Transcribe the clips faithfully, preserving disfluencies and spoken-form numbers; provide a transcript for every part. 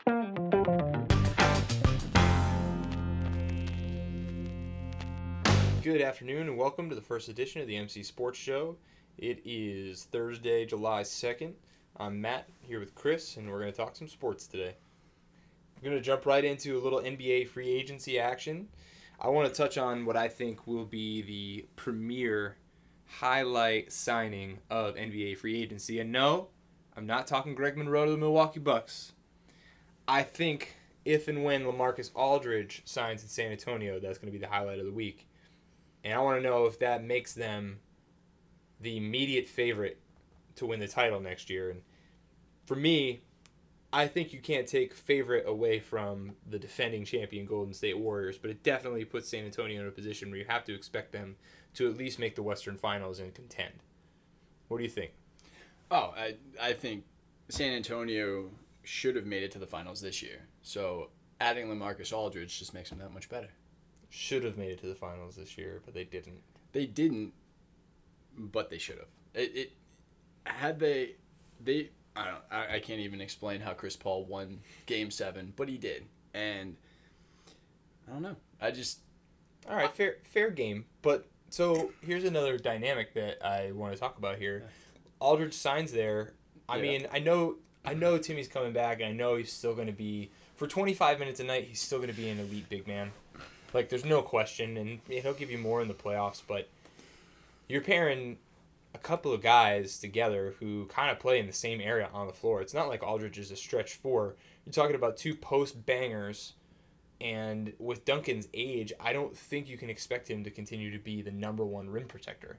Good afternoon and welcome to the first edition of the M C Sports Show. It is Thursday, July second. I'm Matt, here with Chris, and we're going to talk some sports today. We're going to jump right into a little N B A free agency action. I want to touch on what I think will be the premier highlight signing of N B A free agency. And no, I'm not talking Greg Monroe to the Milwaukee Bucks. I think if and when LaMarcus Aldridge signs in San Antonio, that's going to be the highlight of the week. And I want to know if that makes them the immediate favorite to win the title next year. And for me, I think you can't take favorite away from the defending champion Golden State Warriors, but it definitely puts San Antonio in a position where you have to expect them to at least make the Western Finals and contend. What do you think? Oh, I I think San Antonio should have made it to the finals this year. So adding LaMarcus Aldridge just makes them that much better. Should have made it to the finals this year, but they didn't. They didn't, but they should have. It, it had they they I don't I, I can't even explain how Chris Paul won Game Seven, but he did, and I don't know. I just all right, fair fair game. But so here's another dynamic that I want to talk about here. Aldridge signs there. I yeah. mean, I know I know Timmy's coming back, and I know he's still going to be for twenty-five minutes a night. He's still going to be an elite big man. Like, there's no question, and he'll give you more in the playoffs, but you're pairing a couple of guys together who kind of play in the same area on the floor. It's not like Aldridge is a stretch four. You're talking about two post bangers, and with Duncan's age, I don't think you can expect him to continue to be the number one rim protector.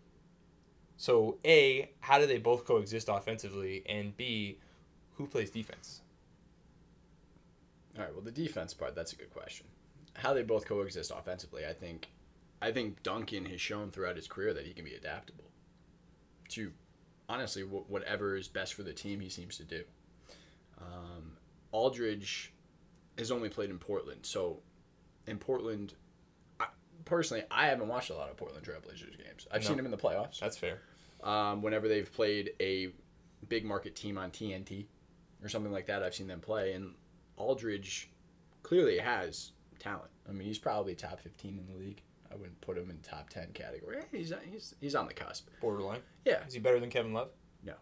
So, A, how do they both coexist offensively, and B, who plays defense? All right, well, the defense part, that's a good question. How they both coexist offensively, I think I think Duncan has shown throughout his career that he can be adaptable to, honestly, wh- whatever is best for the team he seems to do. Um, Aldridge has only played in Portland, so in Portland, I, personally, I haven't watched a lot of Portland Trailblazers games. I've no. seen them in the playoffs. That's fair. Um, whenever they've played a big market team on T N T or something like that, I've seen them play, and Aldridge clearly has talent. I mean, he's probably top fifteen in the league. I wouldn't put him in top ten category. He's he's he's on the cusp. Borderline. Yeah. Is he better than Kevin Love? No.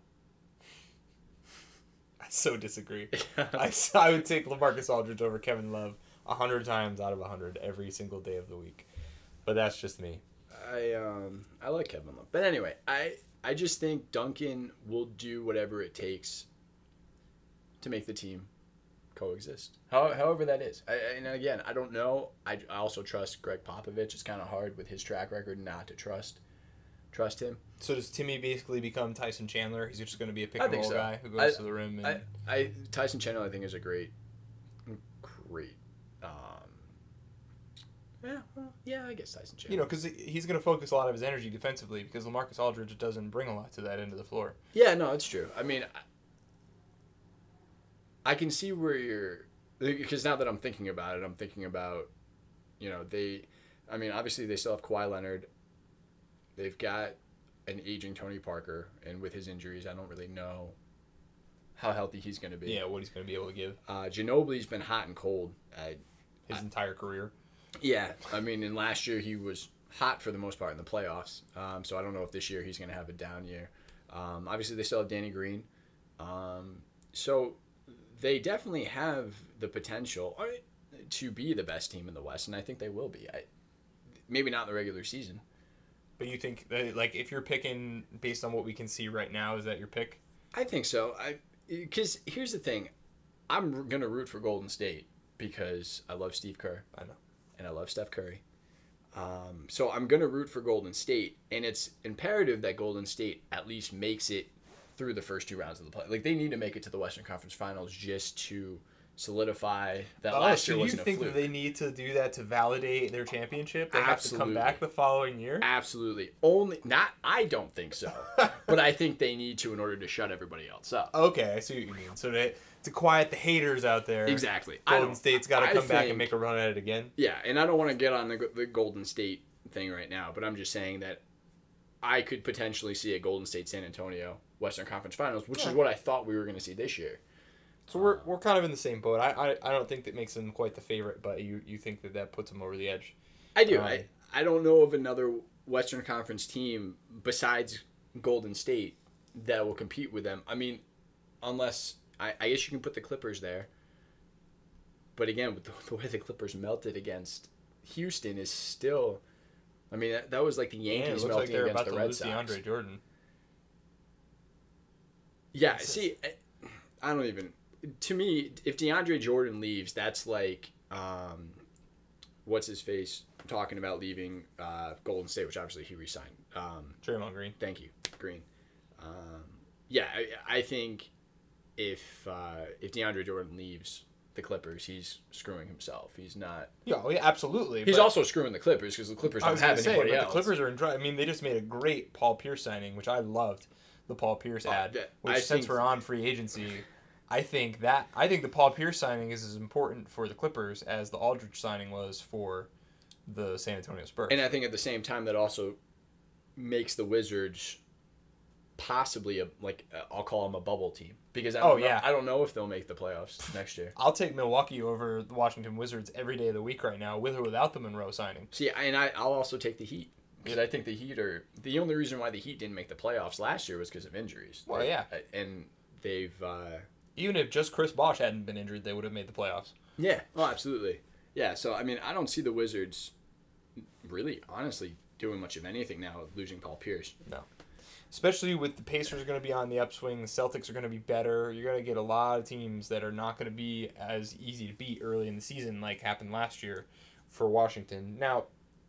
I so disagree. I, I would take LaMarcus Aldridge over Kevin Love a hundred times out of a hundred every single day of the week. But that's just me. I um I like Kevin Love, but anyway, I I just think Duncan will do whatever it takes to make the team coexist. How, however that is. I, and again, I don't know. I, I also trust Greg Popovich. It's kind of hard with his track record not to trust trust him. So does Timmy basically become Tyson Chandler? He's just going to be a pick and roll so. guy who goes I, to the rim. And... I, I Tyson Chandler, I think, is a great, great. Um, yeah, well, yeah, I guess Tyson Chandler. You know, because he's going to focus a lot of his energy defensively because LaMarcus Aldridge doesn't bring a lot to that end of the floor. Yeah, no, it's true. I mean. I, I can see where you're, because now that I'm thinking about it, I'm thinking about, you know, they, I mean, obviously they still have Kawhi Leonard. They've got an aging Tony Parker, and with his injuries, I don't really know how healthy he's going to be. Yeah, what he's going to be able to give. Uh, Ginobili's been hot and cold. I, his I, entire career. Yeah, I mean, and last year he was hot for the most part in the playoffs, um, so I don't know if this year he's going to have a down year. Um, obviously, they still have Danny Green. Um, so... They definitely have the potential to be the best team in the West, and I think they will be. I, maybe not in the regular season. But you think, that, like, if you're picking based on what we can see right now, is that your pick? I think so. I Because here's the thing. I'm going to root for Golden State because I love Steve Kerr. I know. And I love Steph Curry. Um, so I'm going to root for Golden State, and it's imperative that Golden State at least makes it through the first two rounds of the play. Like, they need to make it to the Western Conference Finals just to solidify that oh, last so year wasn't a fluke. You think that they need to do that to validate their championship? They Absolutely. have to come back the following year? Absolutely. Only not I don't think so. But I think they need to in order to shut everybody else up. Okay, I see what you mean. So to, to quiet the haters out there. Exactly. Golden State's got to come think, back and make a run at it again. Yeah, and I don't want to get on the the Golden State thing right now, but I'm just saying that I could potentially see a Golden State San Antonio Western Conference Finals, which yeah. is what I thought we were going to see this year. So we're we're kind of in the same boat. I, I, I don't think that makes them quite the favorite, but you, you think that that puts them over the edge. I do. Um, I, I don't know of another Western Conference team besides Golden State that will compete with them. I mean, unless I, I guess you can put the Clippers there. But again, with the, the way the Clippers melted against Houston is still. I mean, that, that was like the Yeah, it Yankees looks like melting they're against about the to Red lose Sox. DeAndre Jordan. Yeah, see, I, I don't even. To me, if DeAndre Jordan leaves, that's like, um, what's his face talking about leaving uh, Golden State, which obviously he resigned. Um, Draymond Green. thank you, Green. Um, yeah, I, I think if uh, if DeAndre Jordan leaves the Clippers, he's screwing himself. He's not. Yeah, oh, yeah, absolutely. He's but also screwing the Clippers because the Clippers I don't was have gonna say, anybody but else. the Clippers are in dry. I mean, they just made a great Paul Pierce signing, which I loved. The Paul Pierce Oh, ad, that- which I since think- we're on free agency, I think that I think the Paul Pierce signing is as important for the Clippers as the Aldridge signing was for the San Antonio Spurs. And I think at the same time that also makes the Wizards possibly a like uh, I'll call them a bubble team because I don't Oh, know, yeah. I don't know if they'll make the playoffs next year. I'll take Milwaukee over the Washington Wizards every day of the week right now, with or without the Monroe signing. See, and I I'll also take the Heat because I think the Heat are the only reason why the Heat didn't make the playoffs last year was because of injuries. Well, They- yeah. and they've uh, Even if just Chris Bosh hadn't been injured, they would have made the playoffs. yeah, oh absolutely, yeah. So I mean, I don't see the Wizards really honestly doing much of anything now, losing Paul Pierce. No. Especially with the Pacers going to be on the upswing, the Celtics are going to be better. You're going to get a lot of teams that are not going to be as easy to beat early in the season like happened last year for Washington. Now,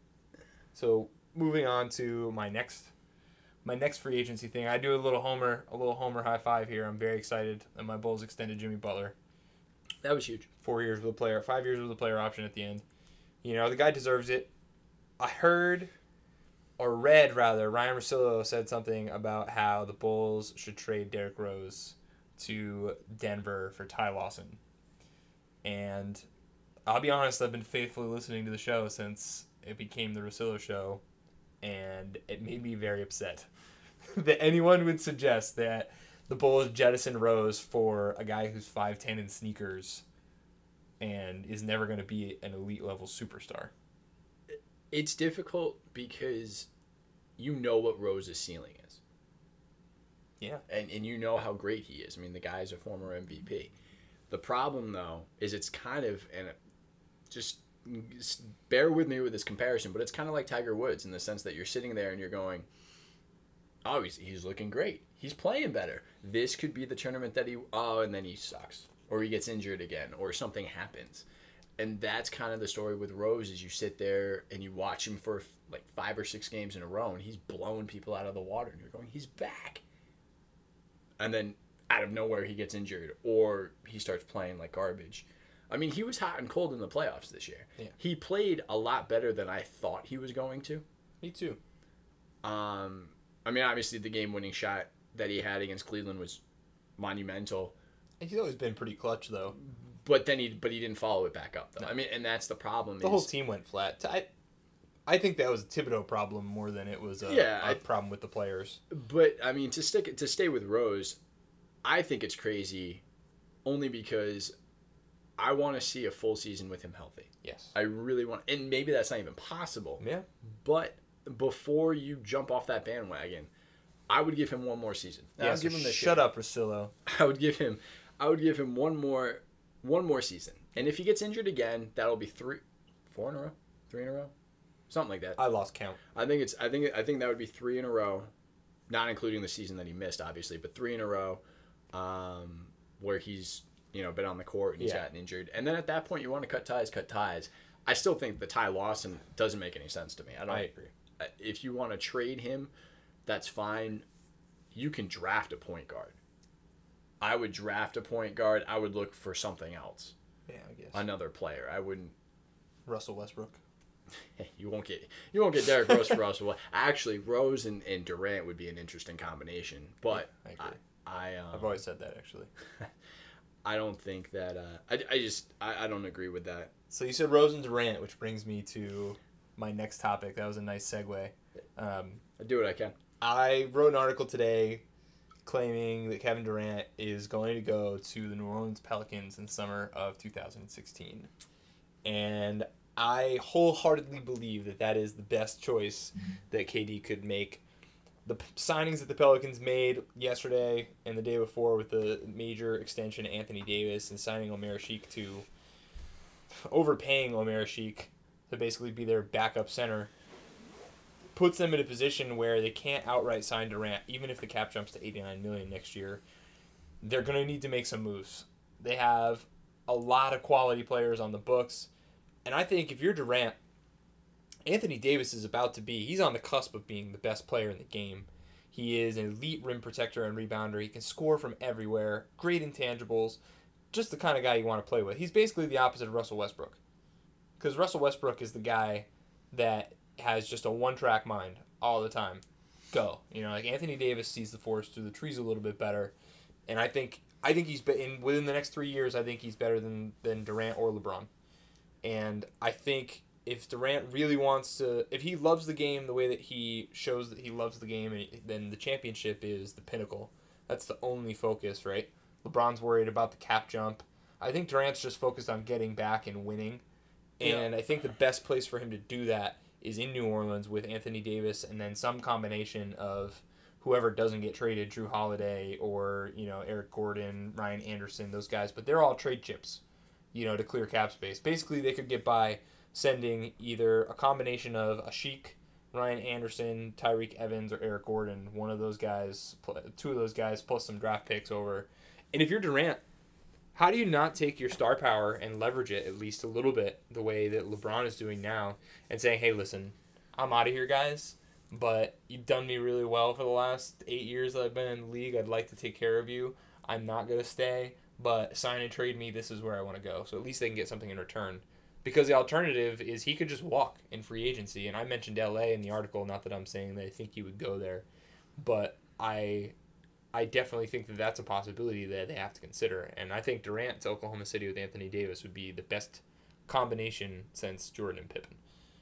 so moving on to my next my next free agency thing. I do a little homer, a little homer high five here. I'm very excited that my Bulls extended Jimmy Butler. That was huge. Four years with a player, five years with a player option at the end. You know, the guy deserves it. I heard or read rather, Ryan Russillo said something about how the Bulls should trade Derrick Rose to Denver for Ty Lawson. And I'll be honest, I've been faithfully listening to the show since it became the Russillo show, and it made me very upset that anyone would suggest that the Bulls jettison Rose for a guy who's five ten in sneakers and is never going to be an elite level superstar. It's difficult because you know what Rose's ceiling is. Yeah. And and you know how great he is. I mean, the guy's a former M V P. The problem, though, is it's kind of, and it, just, just bear with me with this comparison, but it's kind of like Tiger Woods in the sense that you're sitting there and you're going, oh, he's, he's looking great. He's playing better. This could be the tournament that he, oh, and then he sucks. Or he gets injured again, or something happens. And that's kind of the story with Rose is you sit there and you watch him for like five or six games in a row and he's blowing people out of the water and you're going, he's back. And then out of nowhere he gets injured or he starts playing like garbage. I mean, he was hot and cold in the playoffs this year. Yeah. He played a lot better than I thought he was going to. Me too. Um, I mean, obviously the game-winning shot that he had against Cleveland was monumental. He's always been pretty clutch, though. But then he, but he didn't follow it back up though. No. I mean, and that's the problem. The is, whole team went flat. I, I think that was a Thibodeau problem more than it was a, Yeah, a I- problem with the players. But I mean, to stick to stay with Rose, I think it's crazy, only because I want to see a full season with him healthy. Yes. I really want, and maybe that's not even possible. Yeah. But before you jump off that bandwagon, I would give him one more season. Yeah, I would so give him this shut year. up, Russillo. I would give him, I would give him one more, one more season. And if he gets injured again, that'll be three, four in a row, three in a row, something like that. I lost count. I think it's, I think, I think that would be three in a row, not including the season that he missed, obviously, but three in a row, um, where he's, you know, been on the court and he's Yeah. gotten injured. And then at that point, you want to cut ties, cut ties. I still think the Ty Lawson doesn't make any sense to me. I don't. I agree. If you want to trade him, that's fine. You can draft a point guard. I would draft a point guard. I would look for something else, Yeah, I guess. another player. I wouldn't. Russell Westbrook. You won't get you won't get Derrick Rose for Russell. Actually, Rose and, and Durant would be an interesting combination. But I agree. I, I um, I've always said that, actually. I don't think that. Uh, I, I just I, I don't agree with that. So you said Rose and Durant, which brings me to my next topic. That was a nice segue. Um, I do what I can. I wrote an article today claiming that Kevin Durant is going to go to the New Orleans Pelicans in summer of two thousand sixteen. And I wholeheartedly believe that that is the best choice that K D could make. The p- signings that the Pelicans made yesterday and the day before with the major extension of Anthony Davis and signing Omer Sheik to overpaying Omer Sheik to basically be their backup center puts them in a position where they can't outright sign Durant, even if the cap jumps to eighty-nine million dollars next year. They're going to need to make some moves. They have a lot of quality players on the books, and I think if you're Durant, Anthony Davis is about to be, he's on the cusp of being the best player in the game. He is an elite rim protector and rebounder. He can score from everywhere, great intangibles, just the kind of guy you want to play with. He's basically the opposite of Russell Westbrook. Because Russell Westbrook is the guy that has just a one-track mind all the time. Go. You know, like Anthony Davis sees the forest through the trees a little bit better. And I think I think he's in within the next three years, I think he's better than, than Durant or LeBron. And I think if Durant really wants to, if he loves the game the way that he shows that he loves the game, then the championship is the pinnacle. That's the only focus, right? LeBron's worried about the cap jump. I think Durant's just focused on getting back and winning. And yeah. I think the best place for him to do that is in New Orleans with Anthony Davis and then some combination of whoever doesn't get traded, Drew Holiday or, you know, Eric Gordon, Ryan Anderson, those guys. But they're all trade chips, you know, to clear cap space. Basically, they could get by sending either a combination of a Sheik, Ryan Anderson, Tyreek Evans, or Eric Gordon, one of those guys, two of those guys, plus some draft picks over. And if you're Durant, how do you not take your star power and leverage it at least a little bit the way that LeBron is doing now and saying, hey, listen, I'm out of here, guys, but you've done me really well for the last eight years that I've been in the league. I'd like to take care of you. I'm not going to stay, but sign and trade me. This is where I want to go. So at least they can get something in return. Because the alternative is he could just walk in free agency. And I mentioned L A in the article, not that I'm saying that I think he would go there. But I I definitely think that that's a possibility that they have to consider. And I think Durant to Oklahoma City with Anthony Davis would be the best combination since Jordan and Pippen.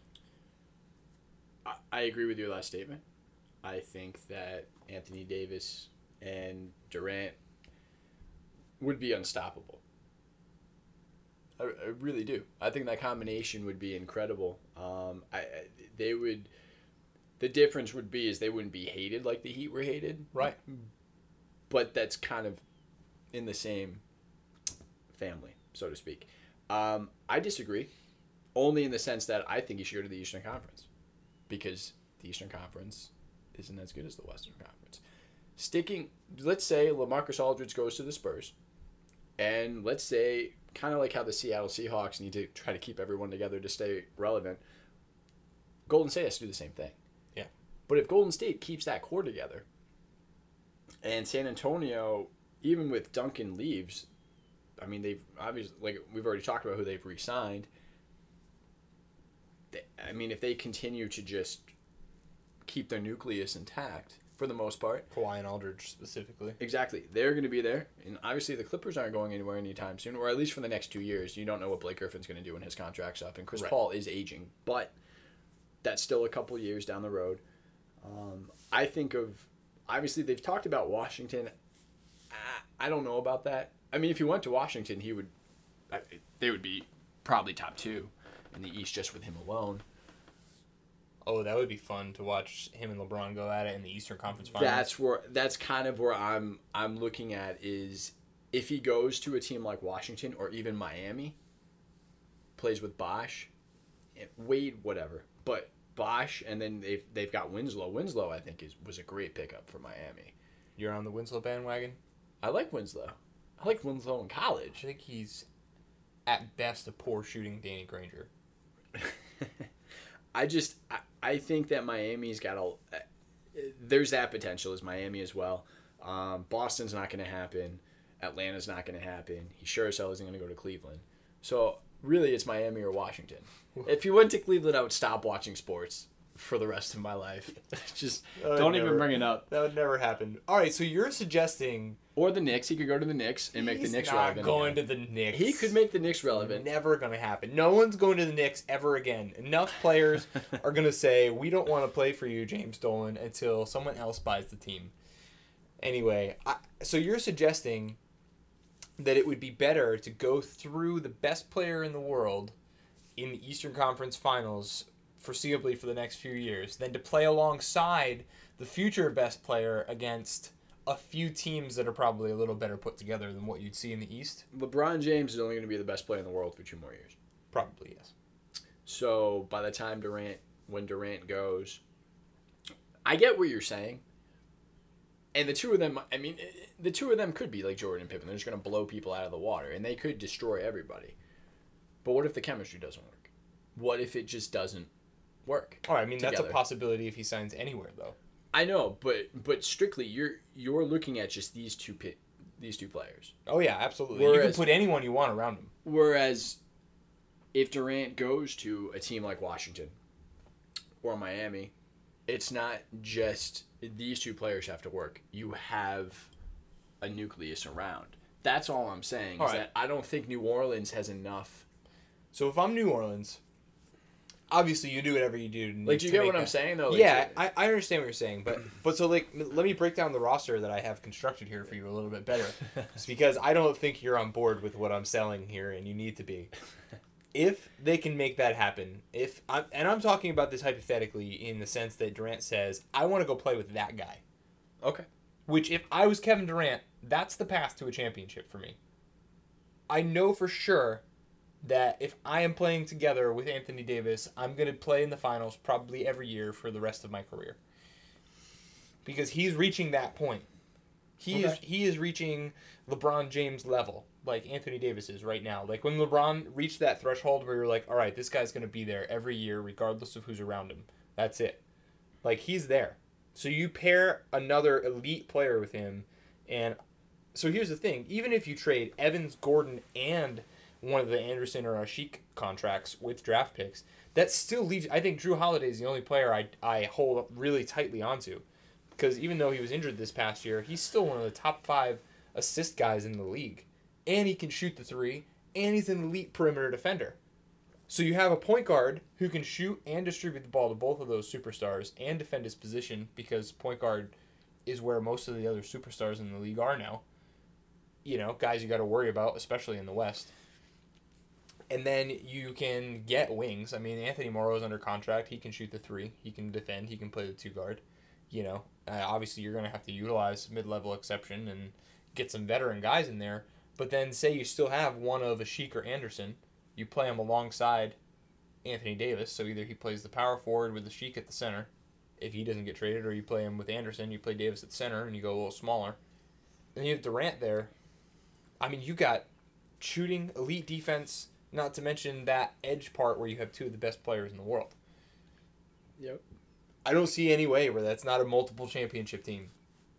I agree with your last statement. I think that Anthony Davis and Durant would be unstoppable. I, I really do. I think that combination would be incredible. Um, I, I they would. The difference would be is they wouldn't be hated like the Heat were hated, right? But that's kind of in the same family, so to speak. Um, I disagree, only in the sense that I think you should go to the Eastern Conference, because the Eastern Conference isn't as good as the Western Conference. Sticking, let's say LaMarcus Aldridge goes to the Spurs, and let's say, kind of like how the Seattle Seahawks need to try to keep everyone together to stay relevant, Golden State has to do the same thing. Yeah. But if Golden State keeps that core together, and San Antonio, even with Duncan leaves, I mean, they've obviously, like we've already talked about who they've re-signed. They, I mean, if they continue to just keep their nucleus intact for the most part. Kawhi and Aldridge specifically. Exactly. They're going to be there. And obviously the Clippers aren't going anywhere anytime soon, or at least for the next two years. You don't know what Blake Griffin's going to do when his contract's up. And Chris right. Paul is aging. But that's still a couple years down the road. Um, I think of, obviously they've talked about Washington. I, I don't know about that. I mean, if he went to Washington, he would, they would be probably top two in the East just with him alone. Oh, that would be fun to watch him and LeBron go at it in the Eastern Conference Finals. That's where that's kind of where I'm I'm looking at is if he goes to a team like Washington or even Miami, plays with Bosh, Wade, whatever, but Bosh, and then they've they've got Winslow. Winslow, I think, is was a great pickup for Miami. You're on the Winslow bandwagon? I like Winslow. I like Winslow in college. I think he's at best a poor shooting Danny Granger. I just I, I think that Miami's got a there's that potential as Miami as well. Um, Boston's not going to happen. Atlanta's not going to happen. He sure as hell isn't going to go to Cleveland. So really, it's Miami or Washington. If he went to Cleveland, I would stop watching sports for the rest of my life. Just don't never, even bring it up. That would never happen. All right, so you're suggesting, or the Knicks. He could go to the Knicks and make the Knicks not relevant. Going again. to the Knicks. He could make the Knicks relevant. Never going to happen. No one's going to the Knicks ever again. Enough players are going to say, we don't want to play for you, James Dolan, until someone else buys the team. Anyway, I, so you're suggesting that it would be better to go through the best player in the world in the Eastern Conference Finals foreseeably for the next few years than to play alongside the future best player against a few teams that are probably a little better put together than what you'd see in the East? LeBron James is only going to be the best player in the world for two more years. Probably, yes. So by the time Durant, when Durant goes, I get what you're saying. And the two of them, I mean, the two of them could be like Jordan and Pippen. They're just going to blow people out of the water, and they could destroy everybody. But what if the chemistry doesn't work? What if it just doesn't work? Oh, I mean, together? That's a possibility if he signs anywhere, though. I know, but but strictly, you're you're looking at just these two pit, these two players. Oh yeah, absolutely. Whereas, you can put anyone you want around him. Whereas, if Durant goes to a team like Washington or Miami, it's not just these two players have to work. You have a nucleus around. That's all I'm saying. All is right. that I don't think New Orleans has enough. So if I'm New Orleans, obviously you do whatever you do. To Like, do you to get make what I'm that- saying though? Like, Yeah, I, I understand what you're saying, but but so like m- let me break down the roster that I have constructed here for you a little bit better. It's because I don't think you're on board with what I'm selling here, and you need to be. If they can make that happen, if I'm, and I'm talking about this hypothetically in the sense that Durant says, I want to go play with that guy. Okay. Which, if I was Kevin Durant, that's the path to a championship for me. I know for sure that if I am playing together with Anthony Davis, I'm going to play in the finals probably every year for the rest of my career. Because he's reaching that point. He Okay. is he is reaching LeBron James level, like Anthony Davis is right now. Like when LeBron reached that threshold where you're like, all right, this guy's going to be there every year regardless of who's around him. That's it. Like he's there. So you pair another elite player with him, and so here's the thing. Even if you trade Evans, Gordon, and one of the Anderson or Ashik contracts with draft picks, that still leaves... I think Drew Holiday is the only player I, I hold really tightly onto. Because even though he was injured this past year, he's still one of the top five assist guys in the league. And he can shoot the three, and he's an elite perimeter defender. So you have a point guard who can shoot and distribute the ball to both of those superstars and defend his position, because point guard is where most of the other superstars in the league are now. You know, guys you got to worry about, especially in the West. And then you can get wings. I mean, Anthony Morrow's under contract. He can shoot the three. He can defend. He can play the two guard. You know, uh, obviously you're going to have to utilize mid-level exception and get some veteran guys in there. But then say you still have one of Ashik or Anderson. You play him alongside Anthony Davis. So either he plays the power forward with Ashik at the center if he doesn't get traded, or you play him with Anderson. You play Davis at center and you go a little smaller. And you have Durant there. I mean, you got shooting, elite defense, not to mention that edge part where you have two of the best players in the world. Yep. I don't see any way where that's not a multiple championship team.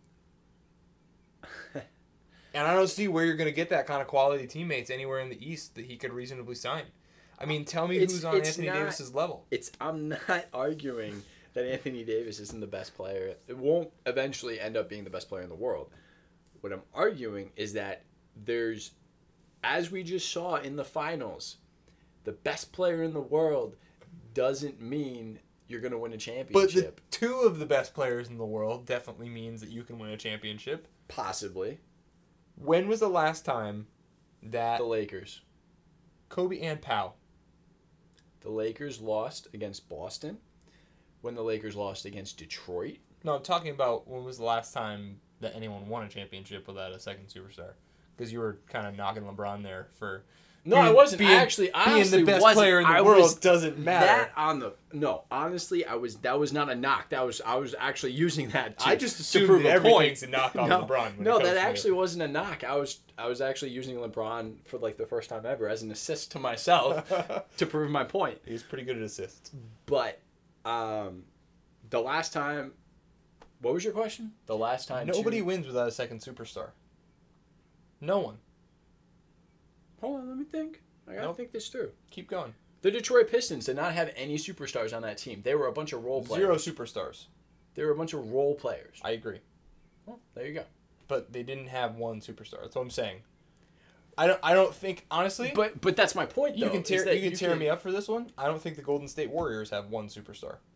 And I don't see where you're going to get that kind of quality teammates anywhere in the East that he could reasonably sign. I mean, tell me It's- who's on it's Anthony not- Davis's level. It's I'm not arguing that Anthony Davis isn't the best player. It won't eventually end up being the best player in the world. What I'm arguing is that there's, as we just saw in the finals, the best player in the world doesn't mean you're going to win a But the championship. two of the best players in the world definitely means that you can win a championship. Possibly. When was the last time that The Lakers. Kobe and Pau? The Lakers lost against Boston. When the Lakers lost against Detroit. No, I'm talking about when was the last time that anyone won a championship without a second superstar? Because you were kind of knocking LeBron there for... No, being- I wasn't. being- I actually, I being honestly the best wasn't. player in the I world was- doesn't matter. That on the no, honestly, I was. That was not a knock. That was. I was actually using that. To, I just to assumed prove that a everything's point. a knock on no, LeBron. when no, it comes that to actually wasn't a knock. I was. I was actually using LeBron for like the first time ever as an assist to myself to prove my point. He was pretty good at assists. But, um, the last time. What was your question? The last time. Nobody two- wins without a second superstar. No one. Hold on, let me think. I gotta Nope. think this through. Keep going. The Detroit Pistons did not have any superstars on that team. They were a bunch of role players. Zero superstars. They were a bunch of role players. I agree. Well, there you go. But they didn't have one superstar. That's what I'm saying. I don't I don't think honestly But but that's my point though. you can tear is that you can tear me up for this one. I don't think the Golden State Warriors have one superstar.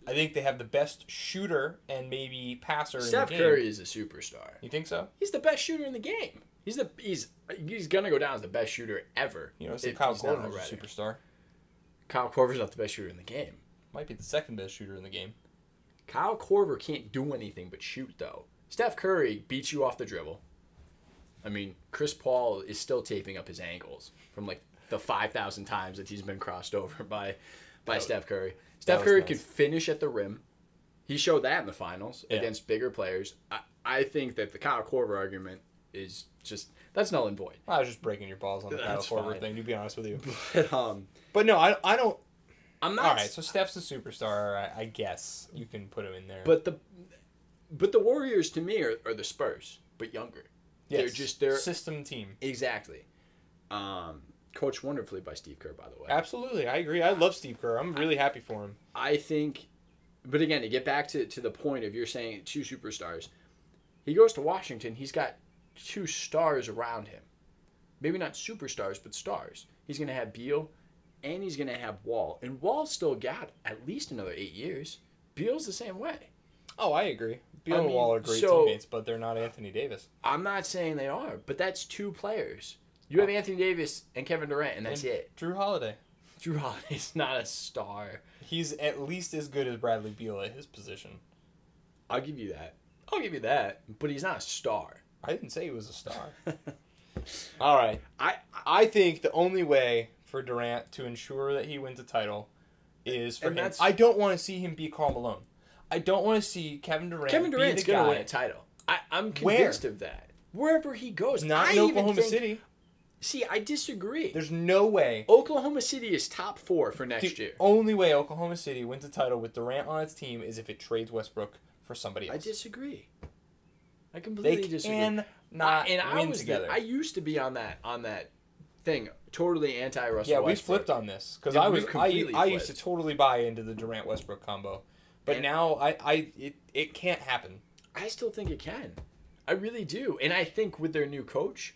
I think they have the best shooter and maybe passer Steph in the game. Curry is a superstar. You think so? He's the best shooter in the game. He's the he's he's gonna go down as the best shooter ever. You know, so if Kyle he's not Korver's a already. superstar. Kyle Korver's not the best shooter in the game. Might be the second best shooter in the game. Kyle Korver can't do anything but shoot, though. Steph Curry beats you off the dribble. I mean, Chris Paul is still taping up his ankles from like the five thousand times that he's been crossed over by by That Steph Curry. Steph was Curry nice. could finish at the rim. He showed that in the finals Yeah. against bigger players. I, I think that the Kyle Korver argument is just, that's null and void. I was just breaking your balls on the Kyle That's Korver fine. thing, to be honest with you. But, um, But no, I, I don't. I'm not. All right, so Steph's a superstar. I, I guess you can put him in there. But the but the Warriors to me are, are the Spurs, but younger. yes, They're just they're system team. exactly. Um, coached wonderfully by Steve Kerr, by the way. Absolutely, I agree. I love Steve Kerr. I'm really happy for him. I think, but again, to get back to, to the point of you're saying two superstars, he goes to Washington. He's got two stars around him. Maybe not superstars, but stars. He's going to have Beal, and he's going to have Wall. And Wall's still got at least another eight years. Beal's the same way. Oh, I agree. Beal I and mean, Wall are great so- teammates, but they're not Anthony Davis. I'm not saying they are, but that's two players. You have Anthony Davis and Kevin Durant, and that's And it. Drew Holiday. Drew Holiday's not a star. He's at least as good as Bradley Beal at his position. I'll give you that. I'll give you that. But he's not a star. I didn't say he was a star. All right. I I think the only way for Durant to ensure that he wins a title is for And him. that's- I don't want to see him be Karl Malone. I don't want to see Kevin Durant Kevin Durant's be the gonna guy. win a title. I, I'm Where? convinced of that. Wherever he goes, Not I in even Oklahoma think- City. See, I disagree. There's no way. Oklahoma City is top four for next The year. only way Oklahoma City wins a title with Durant on its team is if it trades Westbrook for somebody I else. disagree. I They completely disagree. can not and I win was the- together. I used to be on that on that thing, totally anti Russell. yeah, we Westbrook. flipped on this because Yeah, I we was I, completely I used to flipped. totally buy into the Durant Westbrook combo, but And- now I, I it, it can't happen. I still think it can. I really do. And I think with their new coach,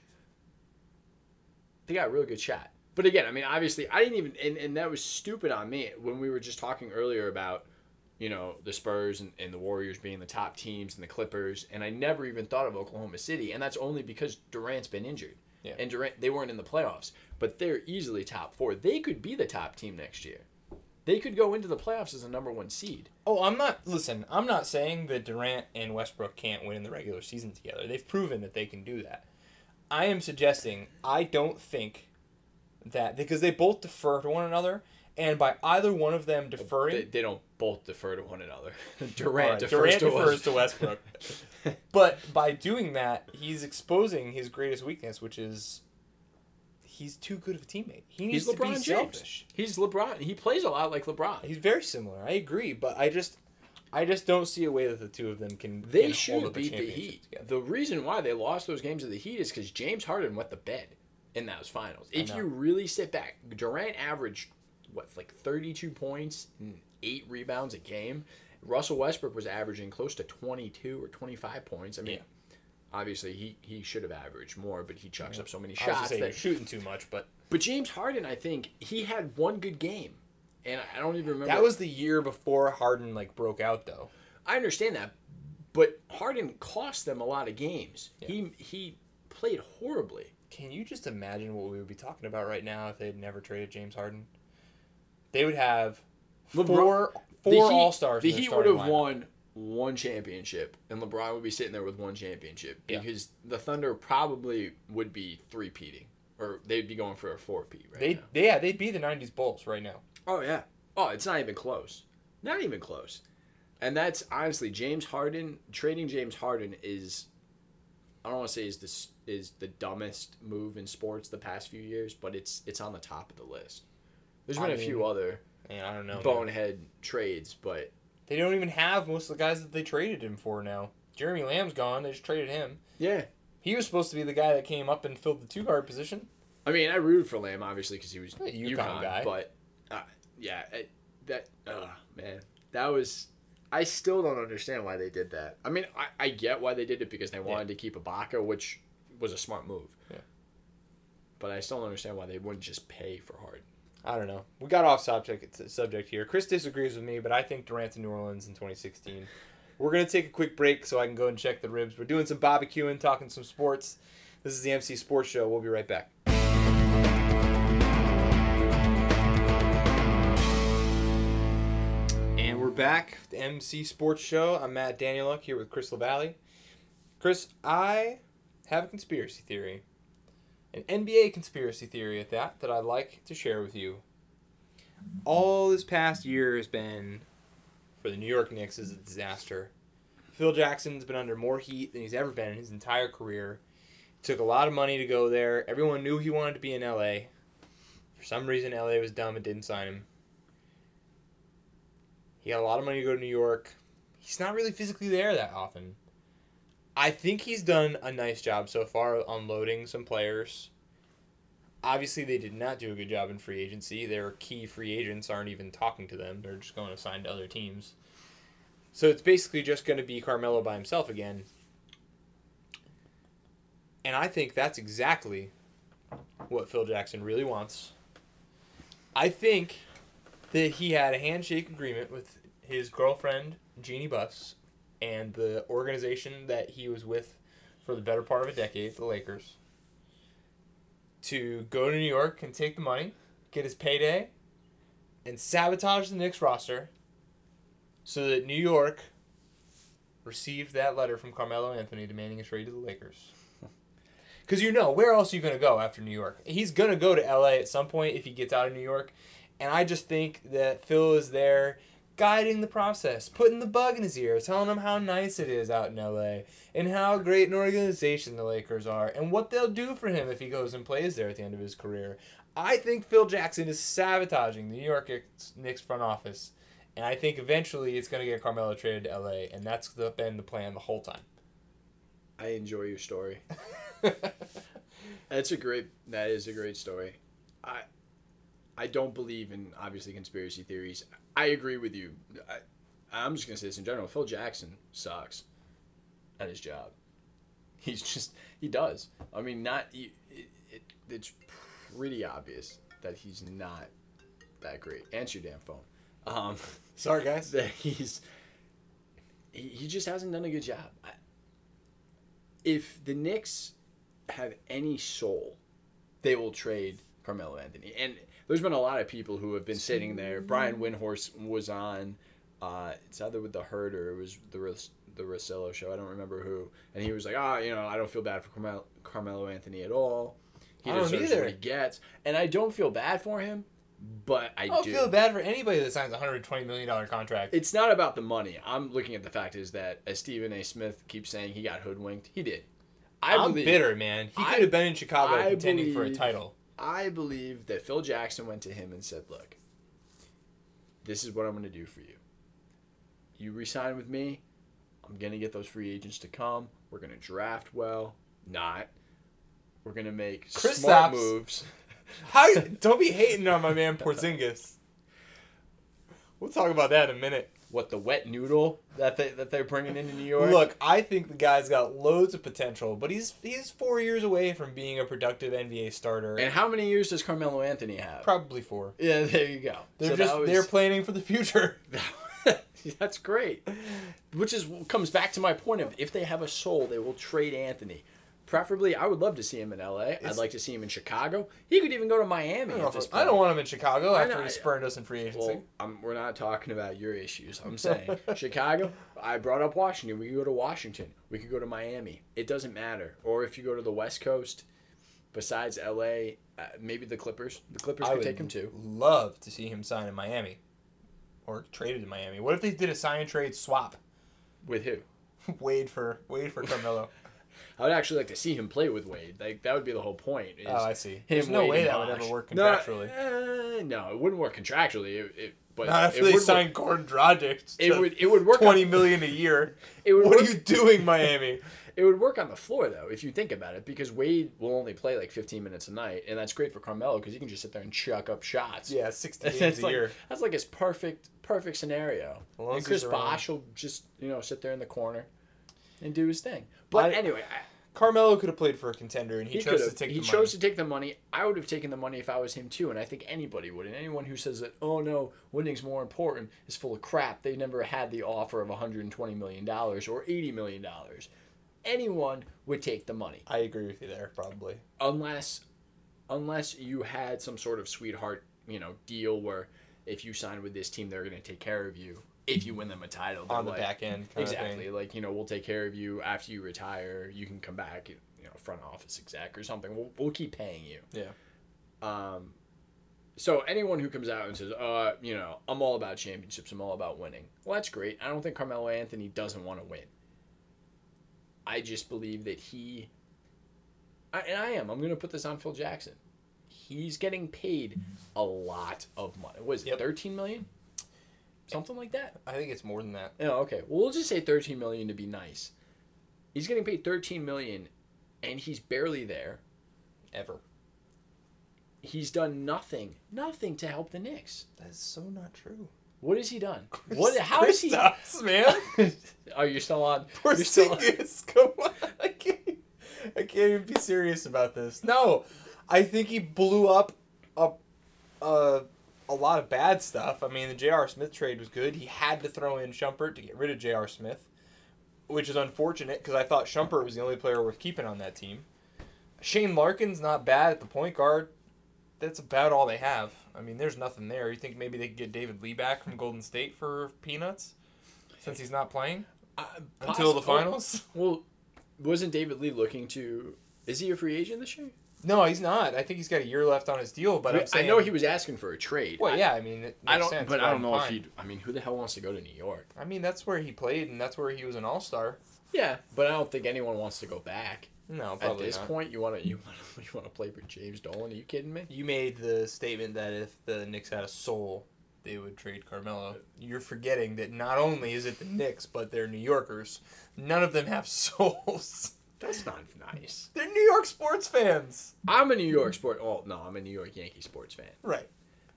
they got a real good shot. But again, I mean, obviously, I didn't even, and, and that was stupid on me when we were just talking earlier about, you know, the Spurs and, and the Warriors being the top teams and the Clippers. And I never even thought of Oklahoma City. And that's only because Durant's been injured. Yeah. And Durant, they weren't in the playoffs. But they're easily top four. They could be the top team next year. They could go into the playoffs as a number one seed. Oh, I'm not. Listen, I'm not saying that Durant and Westbrook can't win in the regular season together. They've proven that they can do that. I am suggesting I don't think that because they both defer to one another, and by either one of them deferring, They, they don't both defer to one another. All Durant right, defers, Durant to, defers us. to Westbrook. But by doing that, he's exposing his greatest weakness, which is he's too good of a teammate. He needs He's to be LeBron James. selfish. He's LeBron. He plays a lot like LeBron. He's very similar. I agree, but I just, I just don't see a way that the two of them can. They can hold should up a beat the championship Heat. together. The reason why they lost those games of the Heat is because James Harden wet the bed in those finals. I If know. you really sit back, Durant averaged what like thirty-two points and eight rebounds a game. Russell Westbrook was averaging close to twenty-two or twenty-five points. I mean, Yeah. obviously he, he should have averaged more, but he chucks Yeah. up so many I was gonna shots say that you're shooting too much, but But James Harden, I think he had one good game, and I don't even remember. that was the year before Harden like broke out, though. I understand that, but Harden cost them a lot of games. Yeah. He he played horribly. Can you just imagine what we would be talking about right now if they had never traded James Harden? They would have LeBron- four The four Heat- All Stars. The Heat would have won one championship, and LeBron would be sitting there with one championship Yeah. because the Thunder probably would be three-peating, or they'd be going for a four-peat right They now. they yeah they'd be the nineties Bulls right now. Oh yeah. Oh, it's not even close. Not even close. And that's honestly James Harden. Trading James Harden is, I don't want to say is this is the dumbest move in sports the past few years, but it's it's on the top of the list. There's been I a few mean, other Man, I don't know. man. bonehead trades, but They don't even have most of the guys that they traded him for now. Jeremy Lamb's gone. They just traded him. yeah. He was supposed to be the guy that came up and filled the two guard position. I mean, I rooted for Lamb obviously because he was A UConn UConn guy. but uh, yeah, it, that oh man, that was. I still don't understand why they did that. I mean, I, I get why they did it because they wanted to keep Ibaka, which was a smart move. Yeah. But I still don't understand why they wouldn't just pay for Harden. I don't know. We got off subject subject here. Chris disagrees with me, but I think Durant to New Orleans in twenty sixteen. We're going to take a quick break so I can go and check the ribs. We're doing some barbecuing, talking some sports. This is the M C Sports Show. We'll be right back. And we're back. The M C Sports Show. I'm Matt Danieluk here with Chris LaValle. Chris, I have a conspiracy theory. An N B A conspiracy theory at that, that I'd like to share with you. All this past year has been, for the New York Knicks, is a disaster. Phil Jackson's been under more heat than he's ever been in his entire career. It took a lot of money to go there. Everyone knew he wanted to be in L A. For some reason, L A was dumb and didn't sign him. He got a lot of money to go to New York. He's not really physically there that often. I think he's done a nice job so far unloading some players. Obviously, they did not do a good job in free agency. Their key free agents aren't even talking to them. They're just going to sign to other teams. So it's basically just going to be Carmelo by himself again. And I think that's exactly what Phil Jackson really wants. I think that he had a handshake agreement with his girlfriend, Jeannie Buss, and the organization that he was with for the better part of a decade, the Lakers, to go to New York and take the money, get his payday, and sabotage the Knicks roster so that New York received that letter from Carmelo Anthony demanding a trade to the Lakers. Because you know, where else are you going to go after New York? He's going to go to L A at some point if he gets out of New York. And I just think that Phil is there guiding the process, putting the bug in his ear, telling him how nice it is out in L A and how great an organization the Lakers are and what they'll do for him if he goes and plays there at the end of his career. I think Phil Jackson is sabotaging the New York Knicks front office, and I think eventually it's going to get Carmelo traded to L A, and that's the, been the plan the whole time. I enjoy your story. That's a great. That is a great story. I, I don't believe in obviously conspiracy theories. I agree with you. I, I'm just gonna say this in general. Phil Jackson sucks at his job. He's just he does. I mean, not it, it, it's pretty obvious that he's not that great. Answer your damn phone. Um, Sorry, guys. That he's he, he just hasn't done a good job. I, if the Knicks have any soul, they will trade Carmelo Anthony. And there's been a lot of people who have been sitting there. Brian Windhorst was on, uh, it's either with the Herd or it was the the Russillo show. I don't remember who. And he was like, ah, oh, you know, I don't feel bad for Carmelo, Carmelo Anthony at all. He I don't deserves either. what he gets. And I don't feel bad for him, but I, I don't do. feel bad for anybody that signs a one hundred twenty million dollars contract. It's not about the money. I'm looking at the fact is that, as Stephen A. Smith keeps saying, he got hoodwinked. He did. I I'm believe, bitter, man. He I- could have been in Chicago I contending for a believe- title. I believe that Phil Jackson went to him and said, look, this is what I'm going to do for you. You re-sign with me, I'm going to get those free agents to come. We're going to draft well. Not. We're going to make Chris smart Stopps. moves. How? Don't be hating on my man Porzingis. We'll talk about that in a minute. What, the wet noodle that, they, that they're bringing into New York? Look, I think the guy's got loads of potential, but he's he's four years away from being a productive N B A starter. And how many years does Carmelo Anthony have? Probably four. Yeah, there you go. They're So just that was- they're planning for the future. That's great. Which is comes back to my point of if they have a soul, they will trade Anthony. Preferably, I would love to see him in L A. It's- I'd like to see him in Chicago. He could even go to Miami I don't, know at if this I, point. I don't want him in Chicago I after know, he I- spurned us in free agency. Well, I'm, we're not talking about your issues. I'm saying Chicago. I brought up Washington. We could go to Washington. We could go to Miami. It doesn't matter. Or if you go to the West Coast, besides L A, uh, maybe the Clippers. The Clippers I could would take him too. love to see him sign in Miami, or traded in Miami. What if they did a sign and trade swap? With who? Wade for Wade for Carmelo. I would actually like to see him play with Wade. Like that would be the whole point. Is Oh, I see. him, There's no Wade, way and that would Bosh. ever work No, contractually. uh, no, it wouldn't work contractually. It, it, but Not it if they would signed Gordon Dragic. It to would. It would work. twenty on, million a year. It would What work, are you doing, Miami? It would work on the floor though, if you think about it, because Wade will only play like fifteen minutes a night, and that's great for Carmelo because he can just sit there and chuck up shots. Yeah, sixty That's games a like, year. That's like his perfect, perfect scenario. As long And as Chris he's around. Bosh will just you know sit there in the corner and do his thing. But I- anyway, Carmelo could have played for a contender, and he, He chose could to have. take He the chose money. to take the money. I would have taken the money if I was him too, and I think anybody would. And anyone who says that, oh no, winning's more important, is full of crap. They never had the offer of one hundred twenty million dollars or eighty million dollars. Anyone would take the money. I agree with you there, probably. Unless, unless you had some sort of sweetheart, you know, deal where if you sign with this team, they're going to take care of you. If you win them a title, they're On the like, back end, kind exactly. of thing. Like, you know, we'll take care of you after you retire. You can come back, you know, front office exec or something. We'll we'll keep paying you. Yeah. Um, so anyone who comes out and says, uh, you know, I'm all about championships, I'm all about winning. Well, that's great. I don't think Carmelo Anthony doesn't want to win. I just believe that he, I, and I am, I'm going to put this on Phil Jackson. He's getting paid a lot of money. What is it, Yep. thirteen million dollars? Something like that? I think it's more than that. Oh, okay. Well, we'll just say thirteen million dollars to be nice. He's getting paid thirteen million dollars, and he's barely there. Ever. He's done nothing, nothing to help the Knicks. That is so not true. What has he done? What? How is he? Kristaps, man. Oh, you're still on. Poor You're still on. Porzingis. Come on. I can't, I can't even be serious about this. No. I think he blew up a, a, a lot of bad stuff. I mean, the J R. Smith trade was good. He had to throw in Shumpert to get rid of J R. Smith, which is unfortunate because I thought Shumpert was the only player worth keeping on that team. Shane Larkin's not bad at the point guard. That's about all they have. I mean, there's nothing there. You think maybe they could get David Lee back from Golden State for peanuts since he's not playing Uh, until the possi- finals? Well, wasn't David Lee looking to? Is he a free agent this year? No, he's not. I think he's got a year left on his deal, but I, I'm saying, I know he was asking for a trade. Well, I- yeah, I mean, it I makes don't, sense. but I don't know if fine. he. I mean, who the hell wants to go to New York? I mean, that's where he played, and that's where he was an all-star. Yeah, but I don't think anyone wants to go back. No, At probably this not. point, you want to you want to you want to play for James Dolan? Are you kidding me? You made the statement that if the Knicks had a soul, they would trade Carmelo. You're forgetting that not only is it the Knicks, but they're New Yorkers. None of them have souls. That's not nice. They're New York sports fans. I'm a New York sport. Oh no, I'm a New York Yankee sports fan. Right.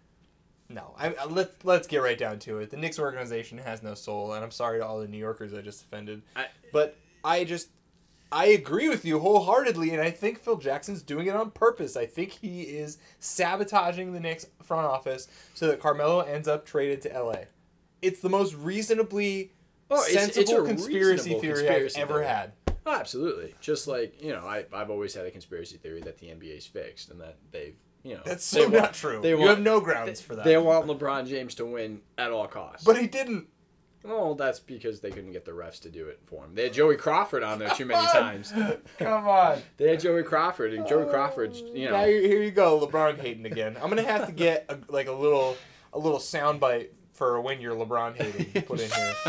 No, I, I, let, let's get right down to it. The Knicks organization has no soul, and I'm sorry to all the New Yorkers I just offended. I, But I just, I agree with you wholeheartedly, and I think Phil Jackson's doing it on purpose. I think he is sabotaging the Knicks front office so that Carmelo ends up traded to L A. It's the most reasonably Oh, it's- it's sensible a conspiracy reasonable theory conspiracy I've ever theory. had. oh, absolutely. Just like you know, I I've always had a conspiracy theory that the N B A is fixed and that they've you know That's they so want- not true. They You want, have no grounds for that. They want LeBron James to win at all costs. But he didn't. well, that's because they couldn't get the refs to do it for him. They had Joey Crawford on there too many Come on. times. Come on. They had Joey Crawford, and Joey Crawford, you Now know, you- here you go, LeBron hating again. I'm gonna have to get a, like a little a little soundbite for when you're LeBron hating put in here.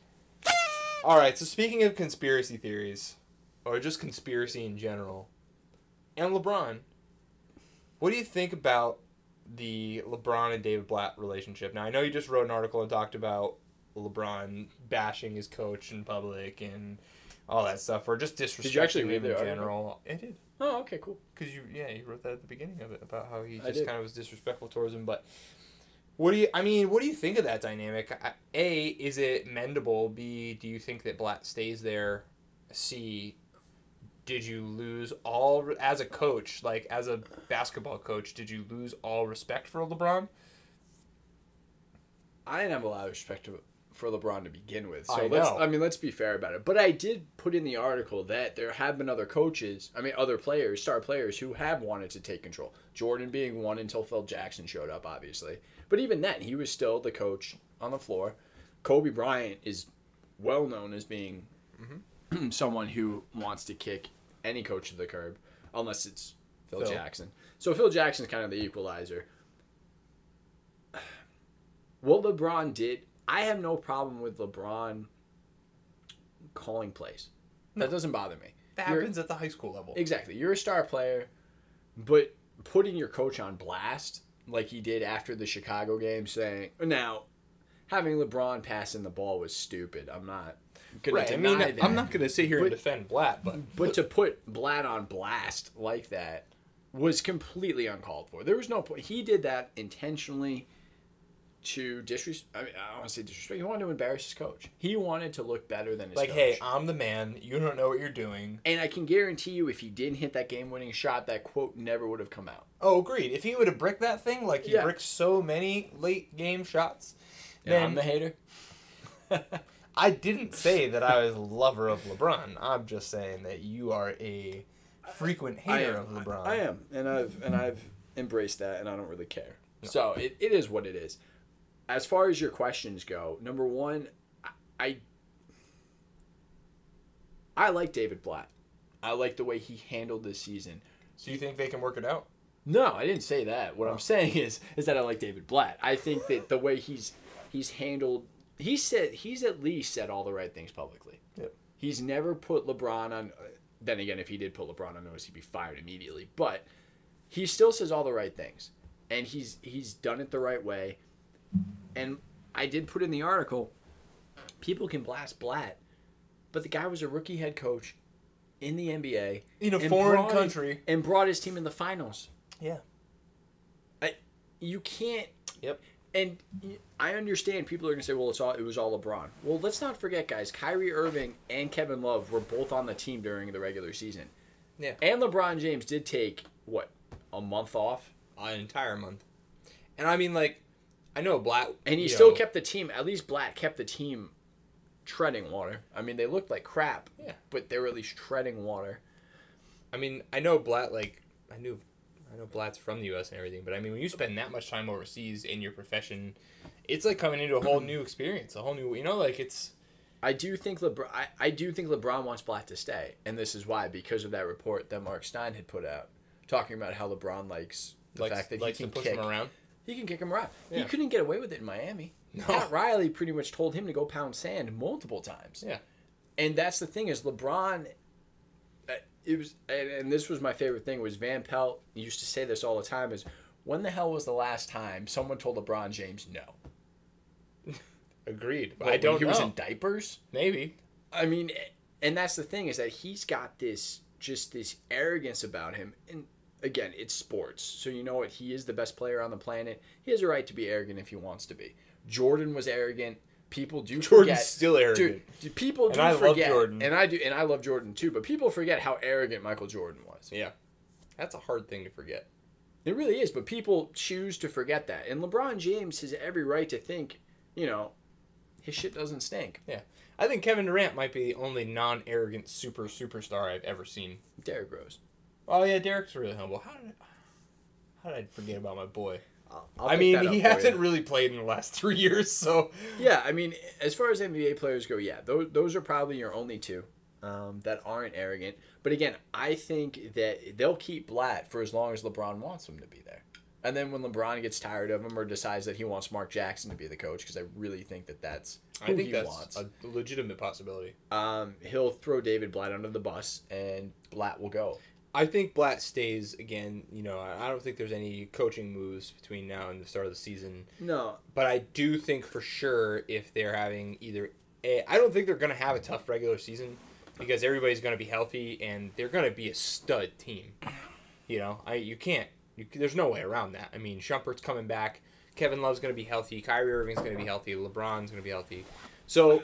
All right. So speaking of conspiracy theories, or just conspiracy in general, and LeBron, what do you think about the LeBron and David Blatt relationship? Now I know you just wrote an article and talked about LeBron bashing his coach in public and all that stuff, or just disrespecting Did you actually read him the in article? general. I did. oh, okay, cool. Because you, yeah, you wrote that at the beginning of it about how he I just did. kind of was disrespectful towards him. But what do you? I mean, what do you think of that dynamic? I- A, is it mendable? B, do you think that Blatt stays there? C, did you lose all as a coach, like as a basketball coach? Did you lose all respect for LeBron? I didn't have a lot of respect to, for LeBron to begin with. So I let's know. I mean let's be fair about it. But I did put in the article that there have been other coaches, I mean other players, star players who have wanted to take control. Jordan being one until Phil Jackson showed up obviously. But even then he was still the coach on the floor. Kobe Bryant is well known as being someone who wants to kick any coach to the curb unless it's Phil, Phil. Jackson. So Phil Jackson's kind of the equalizer. What LeBron did, I have no problem with LeBron calling plays. That No. doesn't bother me. That You're- happens at the high school level. Exactly. You're a star player, but putting your coach on blast like he did after the Chicago game saying, now, having LeBron passing the ball was stupid. I'm not going Right. to I deny mean, that. I'm not going to sit here and But- defend Blatt, but But to put Blatt on blast like that was completely uncalled for. There was no point. He did that intentionally to disrespect. I mean, I don't want to say disrespect. He wanted to embarrass his coach. He wanted to look better than his Like, coach. hey, I'm the man. You don't know what you're doing. And I can guarantee you, if he didn't hit that game-winning shot, that quote never would have come out. Oh, agreed. If he would have bricked that thing like he Yeah. bricked so many late game shots, And then I'm the hater. I didn't say that I was a lover of LeBron. I'm just saying that you are a frequent hater of LeBron. I am, and I've and I've embraced that, and I don't really care. So it, it is what it is. As far as your questions go, number one, I I like David Blatt. I like the way he handled this season. So you think they can work it out? No, I didn't say that. What Oh. I'm saying is is that I like David Blatt. I think that the way he's he's handled he said he's at least said all the right things publicly. Yep. He's never put LeBron on. Then again, if he did put LeBron on notice, he'd be fired immediately. But he still says all the right things, and he's he's done it the right way. And I did put in the article, people can blast Blatt, but the guy was a rookie head coach in the N B A In a and foreign brought- country. and brought his team in the finals. Yeah. I you can't. Yep. And I understand people are going to say, well, it's all it was all LeBron. Well, let's not forget, guys, Kyrie Irving and Kevin Love were both on the team during the regular season. Yeah. And LeBron James did take, what, a month off? An entire month. And I mean, like, I know Blatt. And he you still know, kept the team, at least Blatt kept the team treading water. I mean, they looked like crap, Yeah. but they were at least treading water. I mean, I know Blatt, like, I knew. I know Blatt's from the U S and everything, but I mean, when you spend that much time overseas in your profession, it's like coming into a whole new experience, a whole new, you know, like it's. I do think LeBron. I, I do think LeBron wants Blatt to stay, and this is why, because of that report that Mark Stein had put out, talking about how LeBron likes the likes, fact that likes he to can push kick. him around. He can kick him around. He Yeah. couldn't get away with it in Miami. No. Pat Riley pretty much told him to go pound sand multiple times. Yeah. And that's the thing is LeBron. uh, It was, and, and this was my favorite thing was Van Pelt used to say this all the time: is when the hell was the last time someone told LeBron James no? Agreed. What, I when don't he know. was in diapers. Maybe. I mean, and that's the thing is that he's got this just this arrogance about him. And again, it's sports, so you know what? He is the best player on the planet. He has a right to be arrogant if he wants to be. Jordan was arrogant. People do Jordan's forget. still arrogant. Dude, people do And I love forget. Jordan. And I do, and I love Jordan too. But people forget how arrogant Michael Jordan was. Yeah. That's a hard thing to forget. It really is. But people choose to forget that. And LeBron James has every right to think, you know, his shit doesn't stink. Yeah. I think Kevin Durant might be the only non-arrogant super superstar I've ever seen. Derrick Rose. Oh yeah, Derek's really humble. How did how did I forget about my boy? I'll, I'll I pick mean, that up he for you. hasn't really played in the last three years, so Yeah, I mean, as far as N B A players go, yeah, those those are probably your only two um, that aren't arrogant. But again, I think that they'll keep Blatt for as long as LeBron wants him to be there. And then when LeBron gets tired of him or decides that he wants Mark Jackson to be the coach, because I really think that that's who I think he that's wants, a legitimate possibility. um, he'll throw David Blatt under the bus and Blatt will go. I think Blatt stays again. You know, I I don't think there's any coaching moves between now and the start of the season. No, But I do think for sure if they're having either a, I don't think they're going to have a tough regular season because everybody's going to be healthy and they're going to be a stud team. You know, I you can't. You, there's no way around that. I mean, Shumpert's coming back. Kevin Love's going to be healthy. Kyrie Irving's going to be healthy. LeBron's going to be healthy. So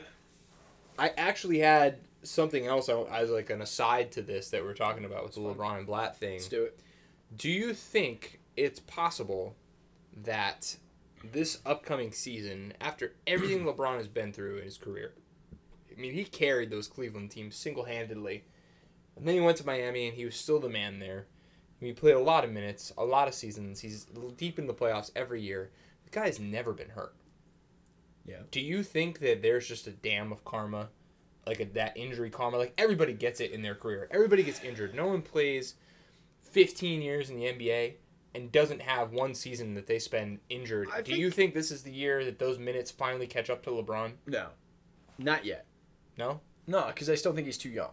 I actually had something else as like an aside to this that we're talking about with the LeBron and Blatt thing. let's do it. Do you think it's possible that this upcoming season, after everything LeBron has been through in his career, I mean, he carried those Cleveland teams single-handedly, and then he went to Miami, and he was still the man there. He played a lot of minutes, a lot of seasons. He's deep in the playoffs every year. The guy's never been hurt. Yeah. Do you think that there's just a dam of karma, like a, that injury karma? Like, everybody gets it in their career. Everybody gets injured. No one plays fifteen years in the N B A and doesn't have one season that they spend injured. I Do think- you think this is the year that those minutes finally catch up to LeBron? No, not yet. No? No, because I still think he's too young.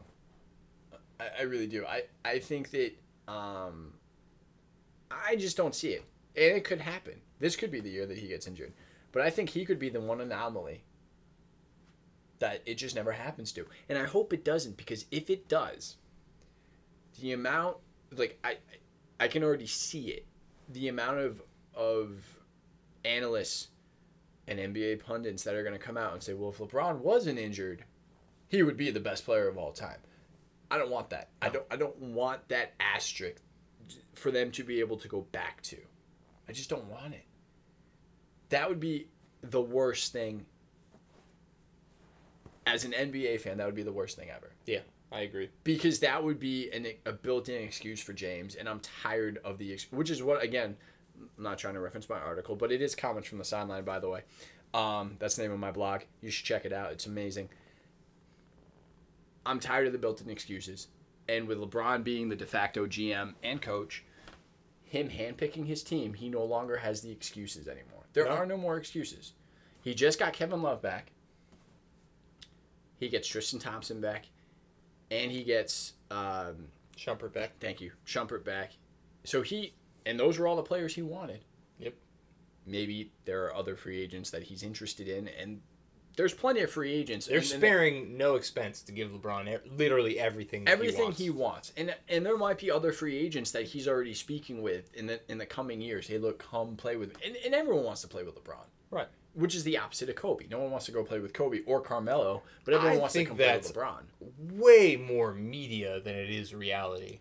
I, I really do. I, I think that um, I just don't see it. And it could happen. This could be the year that he gets injured. But I think he could be the one anomaly that it just never happens to. And I hope it doesn't, because if it does, the amount, like, I I can already see it. The amount of of analysts and N B A pundits that are going to come out and say, well, if LeBron wasn't injured, he would be the best player of all time. I don't want that. No. I don't I don't want that asterisk for them to be able to go back to. I just don't want it. That would be the worst thing. As an N B A fan, that would be the worst thing ever. Yeah, I agree. Because that would be an, a built-in excuse for James, and I'm tired of the – which is what, again, I'm not trying to reference my article, but it is Comments from the Sideline, by the way. Um, that's the name of my blog. You should check it out. It's amazing. I'm tired of the built-in excuses. And with LeBron being the de facto G M and coach, him handpicking his team, he no longer has the excuses anymore. There no. are no more excuses. He just got Kevin Love back. He gets Tristan Thompson back. And he gets... Um, Shumpert back. Thank you. Shumpert back. So he... And those were all the players he wanted. Yep. Maybe there are other free agents that he's interested in, and there's plenty of free agents. They're and, sparing and no expense to give LeBron literally everything. That everything he wants. he wants, and and there might be other free agents that he's already speaking with in the in the coming years. Hey, look, come play with me, and, and everyone wants to play with LeBron, right? Which is the opposite of Kobe. No one wants to go play with Kobe or Carmelo, but everyone I wants to come play with LeBron. Way more media than it is reality.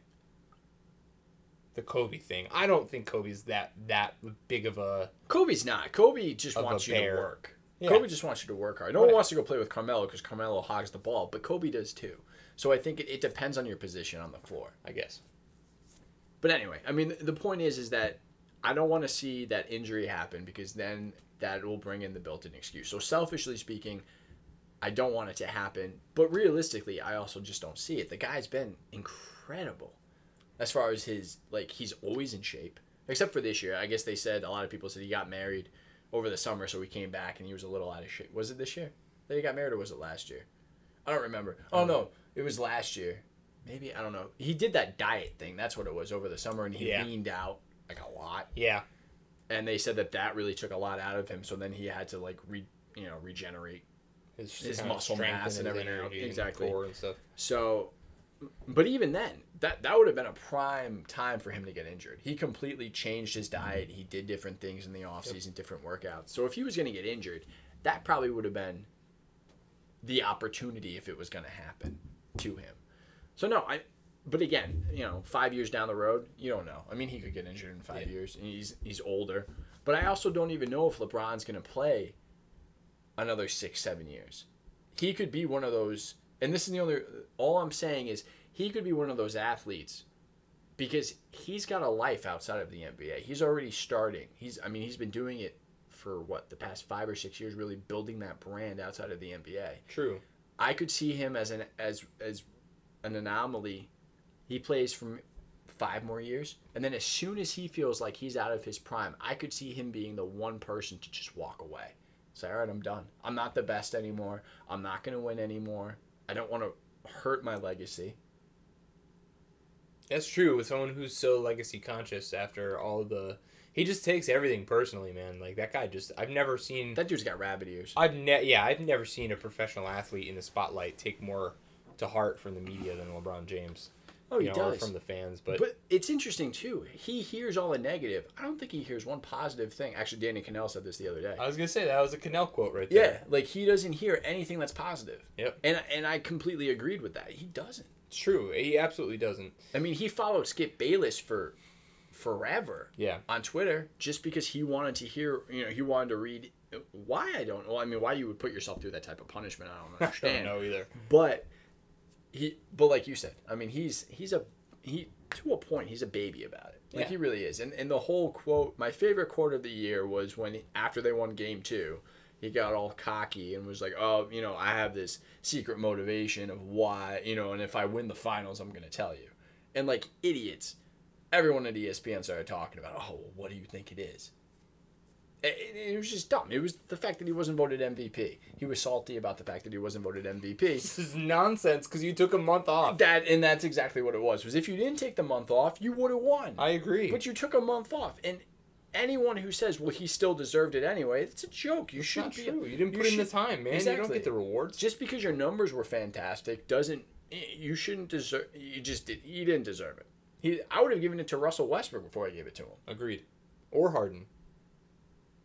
The Kobe thing. I don't think Kobe's that that big of a... Kobe's not. Kobe just wants you bear. to work. Yeah. Kobe just wants you to work hard. No right. one wants to go play with Carmelo because Carmelo hogs the ball, but Kobe does too. So I think it, it depends on your position on the floor, I guess. But anyway, I mean, the point is is that I don't want to see that injury happen because then that will bring in the built-in excuse. So selfishly speaking, I don't want it to happen. But realistically, I also just don't see it. The guy's been incredible. As far as his, like, he's always in shape. Except for this year. I guess they said, a lot of people said he got married over the summer, so he came back and he was a little out of shape. Was it this year that he got married, or was it last year? I don't remember. Oh, no. It was last year. Maybe, I don't know. He did that diet thing. That's what it was over the summer, and he yeah. leaned out, like, a lot. Yeah. And they said that that really took a lot out of him, so then he had to, like, re, you know, regenerate his, his muscle mass and everything. Exactly. And core and stuff. So... But even then, that that would have been a prime time for him to get injured. He completely changed his diet. He did different things in the offseason, yep. different workouts. So if he was going to get injured, that probably would have been the opportunity if it was going to happen to him. So no, I. But again, you know, five years down the road, you don't know. I mean, he could get injured in five yeah. years, and he's he's older. But I also don't even know if LeBron's going to play another six, seven years. He could be one of those. And this is the only, all I'm saying is he could be one of those athletes because he's got a life outside of the N B A. He's already starting. He's, I mean, he's been doing it for what, the past five or six years, really building that brand outside of the N B A. True. I could see him as an, as, as an anomaly. He plays for five more years. And then as soon as he feels like he's out of his prime, I could see him being the one person to just walk away. Say, all right, I'm done. I'm not the best anymore. I'm not going to win anymore. I don't want to hurt my legacy. That's true with someone who's so legacy conscious after all the... He just takes everything personally, man. Like, that guy just... I've never seen... That dude's got rabbit ears. I've ne- Yeah, I've never seen a professional athlete in the spotlight take more to heart from the media than LeBron James. Oh, he you know, does. Or from the fans, but... But it's interesting, too. He hears all the negative. I don't think he hears one positive thing. Actually, Danny Cannell said this the other day. I was going to say, that was a Cannell quote right yeah, there. Yeah, like, he doesn't hear anything that's positive. Yep. And, and I completely agreed with that. He doesn't. It's true. He absolutely doesn't. I mean, he followed Skip Bayless for forever. Yeah. On Twitter, just because he wanted to hear, you know, he wanted to read... Why, I don't know. I mean, why you would put yourself through that type of punishment, I don't understand. I don't know either. But, he, but like you said, I mean, he's he's a... He to a point, he's a baby about it. Like, yeah. he really is. And and the whole quote, my favorite quote of the year was when, after they won game two, he got all cocky and was like, oh, you know, I have this secret motivation of why, you know, and if I win the finals, I'm going to tell you. And, like, idiots, everyone at E S P N started talking about, oh, well, what do you think it is? It, it, it was just dumb. It was the fact that he wasn't voted M V P. He was salty about the fact that he wasn't voted M V P. This is nonsense because you took a month off. That and that's exactly what it was. Was if you didn't take the month off, you would have won. I agree. But you took a month off, and anyone who says, "Well, he still deserved it anyway," it's a joke. You it's shouldn't not be. True. You didn't put in the time, man. Exactly. You don't get the rewards. Just because your numbers were fantastic doesn't. You shouldn't deserve. You just did. You didn't deserve it. He. I would have given it to Russell Westbrook before I gave it to him. Agreed. Or Harden.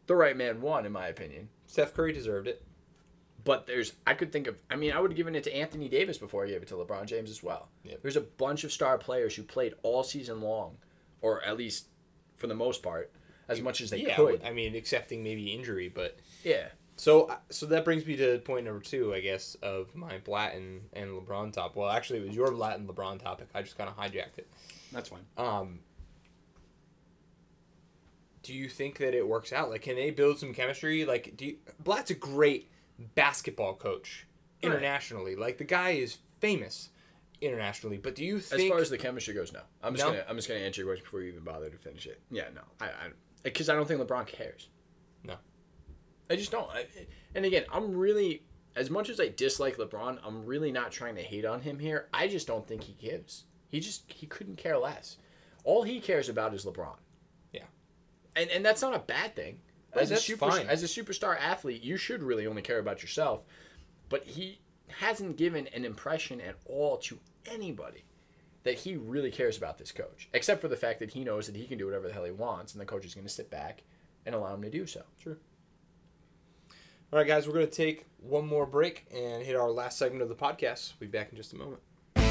the right man won, in my opinion. Steph Curry deserved it. But there's, I could think of, I mean, I would have given it to Anthony Davis before I gave it to LeBron James as well. Yep. There's a bunch of star players who played all season long, or at least for the most part, as much as they yeah, could. I mean, accepting maybe injury, but Yeah. so so that brings me to point number two, I guess, of my Blatt and, and LeBron top. Well, actually, it was your Blatt and LeBron topic. I just kind of hijacked it. That's fine. Um, do you think that it works out? Like, can they build some chemistry? Like, do you, Blatt's a great basketball coach Right. internationally. Like, the guy is famous internationally. But do you think, As far as the chemistry goes, no. I'm just No? gonna I'm just gonna answer your question before you even bother to finish it. Yeah, no, I, I, because I don't think LeBron cares. No. I just don't. I, and again, I'm really, as much as I dislike LeBron, I'm really not trying to hate on him here. I just don't think he gives. He just he couldn't care less. All he cares about is LeBron. Yeah. And and that's not a bad thing. Right, As a that's super, fine. as a superstar athlete, you should really only care about yourself. But he hasn't given an impression at all to anybody that he really cares about this coach, except for the fact that he knows that he can do whatever the hell he wants, and the coach is going to sit back and allow him to do so. True. All right, guys, we're going to take one more break and hit our last segment of the podcast. We'll be back in just a moment.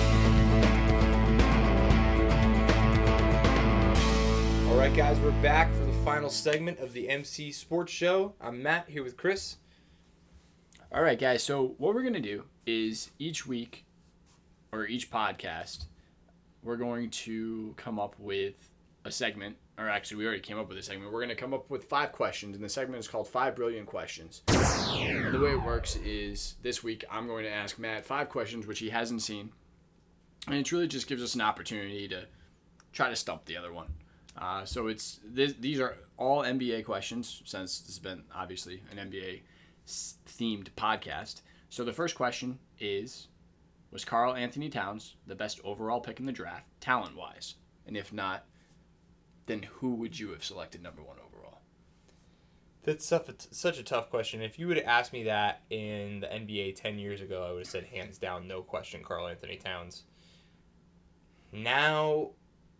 All right, guys, we're back for the final segment of the M C Sports Show. I'm Matt, here with Chris. All right, guys. So what we're going to do is each week or each podcast, we're going to come up with a segment. Or actually, we already came up with a segment. We're going to come up with five questions, and the segment is called Five Brilliant Questions. And the way it works is this week I'm going to ask Matt five questions which he hasn't seen. And it really just gives us an opportunity to try to stump the other one. Uh, so it's this, these are all N B A questions, since this has been obviously an N B A themed podcast. So the first question is, was Karl Anthony Towns the best overall pick in the draft, talent-wise? And if not, then who would you have selected number one overall? That's such a, such a tough question. If you would have asked me that in the N B A ten years ago, I would have said hands down, no question, Karl Anthony Towns. Now,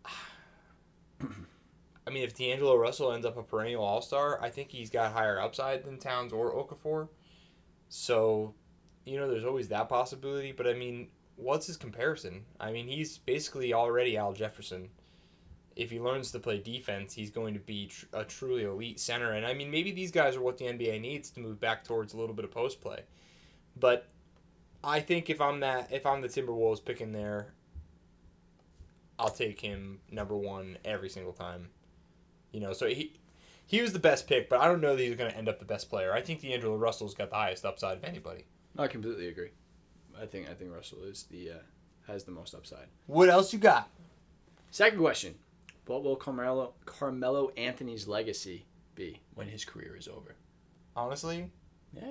I mean, if D'Angelo Russell ends up a perennial all-star, I think he's got higher upside than Towns or Okafor. So, you know, there's always that possibility. But, I mean, what's his comparison? I mean, he's basically already Al Jefferson. If he learns to play defense, he's going to be tr- a truly elite center. And, I mean, maybe these guys are what the N B A needs to move back towards a little bit of post play. But I think if I'm that, if I'm the Timberwolves picking there, I'll take him number one every single time. You know, so he he was the best pick, but I don't know that he's going to end up the best player. I think D'Angelo Russell's got the highest upside of anybody. I completely agree. I think I think Russell is the uh, has the most upside. What else you got? Second question: what will Carmelo Carmelo Anthony's legacy be when his career is over? Honestly, Yeah.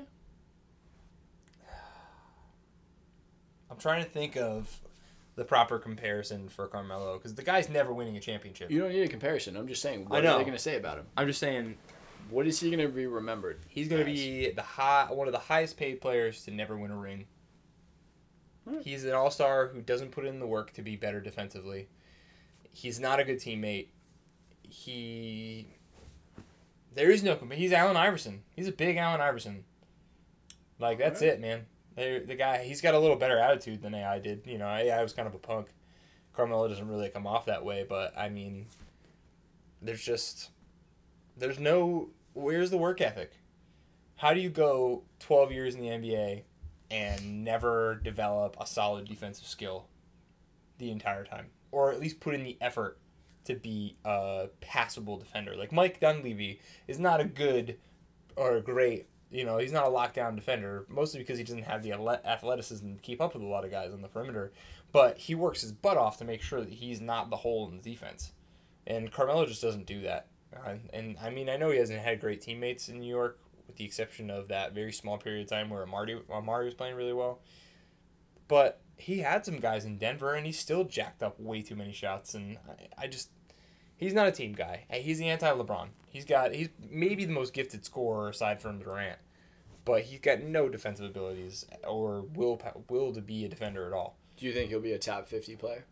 I'm trying to think of the proper comparison for Carmelo because the guy's never winning a championship. You don't need a comparison. I'm just saying. What I know. are they going to say about him? I'm just saying What is he going to be remembered? he's going to as? be the high one of the highest paid players to never win a ring. Right. He's an all-star who doesn't put in the work to be better defensively. He's not a good teammate. He there is no compa- he's Allen Iverson. He's a big Allen Iverson. Like that's Right. it, man. They, the guy, he's got a little better attitude than A I did. You know, A I was kind of a punk. Carmelo doesn't really come off that way, but I mean, there's just, there's no, where's the work ethic? How do you go twelve years in the N B A and never develop a solid defensive skill the entire time? Or at least put in the effort to be a passable defender. Like Mike Dunleavy is not a good or a great, you know, he's not a lockdown defender, mostly because he doesn't have the athleticism to keep up with a lot of guys on the perimeter. But he works his butt off to make sure that he's not the hole in the defense. And Carmelo just doesn't do that. Uh, and, I mean, I know he hasn't had great teammates in New York, with the exception of that very small period of time where Amari, Amari was playing really well. But he had some guys in Denver, and he still jacked up way too many shots. And I, I just... He's not a team guy. He's the anti-LeBron. He's got he's maybe the most gifted scorer aside from Durant, but he's got no defensive abilities or will will to be a defender at all. Do you think he'll be a top fifty player?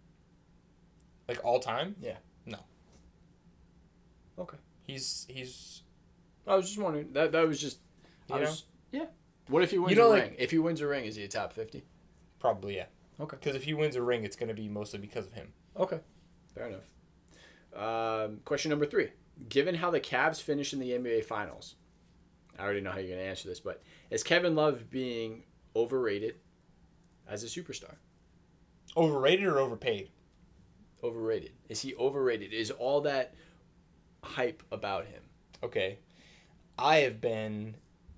Like all time? Yeah. No. Okay. He's he's I was just wondering. That that was just. You I know? was, yeah. What if he wins You know, a like- ring? If he wins a ring, is he a top fifty? Probably, yeah. Okay. Because if he wins a ring, it's going to be mostly because of him. Okay. Fair enough. Um, question number three. Given how the Cavs finished in the N B A Finals, I already know how you're going to answer this, but is Kevin Love being overrated as a superstar? Overrated or overpaid? Overrated. Is he overrated? Is all that hype about him? Okay. I have been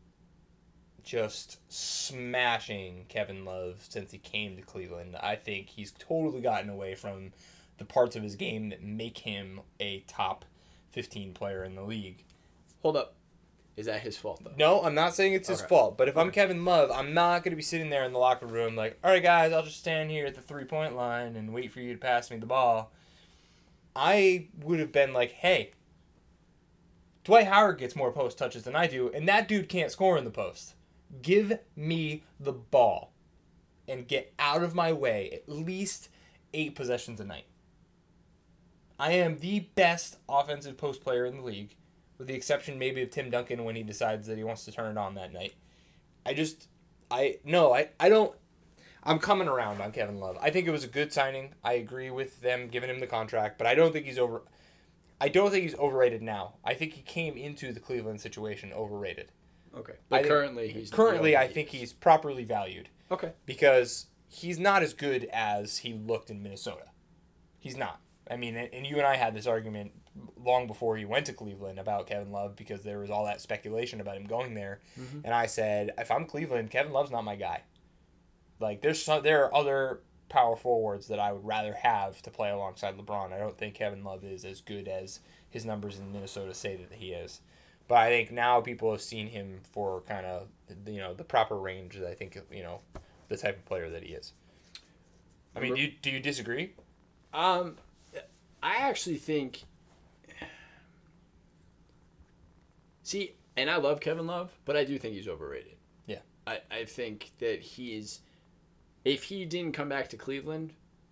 just smashing Kevin Love since he came to Cleveland. I think he's totally gotten away from the parts of his game that make him a top fifteen player in the league. Hold up. Is that his fault, though? No, I'm not saying it's his Okay. fault, but if I'm Okay. Kevin Love, I'm not going to be sitting there in the locker room like, all right, guys, I'll just stand here at the three-point line and wait for you to pass me the ball. I would have been like, hey, Dwight Howard gets more post touches than I do, and that dude can't score in the post. Give me the ball and get out of my way at least eight possessions a night. I am the best offensive post player in the league, with the exception maybe of Tim Duncan when he decides that he wants to turn it on that night. I just, I, no, I, I don't, I'm coming around on Kevin Love. I think it was a good signing. I agree with them giving him the contract, but I don't think he's over, I don't think he's overrated now. I think he came into the Cleveland situation overrated. Okay. I But think- currently, he's... Currently, I he think is. he's properly valued Okay. because he's not as good as he looked in Minnesota. He's not. I mean, and you and I had this argument long before he went to Cleveland about Kevin Love because there was all that speculation about him going there. Mhm. And I said, if I'm Cleveland, Kevin Love's not my guy. Like, there's some, there are other power forwards that I would rather have to play alongside LeBron. I don't think Kevin Love is as good as his numbers in Minnesota say that he is. But I think now people have seen him for kind of, you know, the proper range that I think, you know, the type of player that he is. I mean, do you, do you disagree? Um, I actually think... See, and I love Kevin Love, but I do think he's overrated. Yeah. I, I think that he is... If he didn't come back to Cleveland,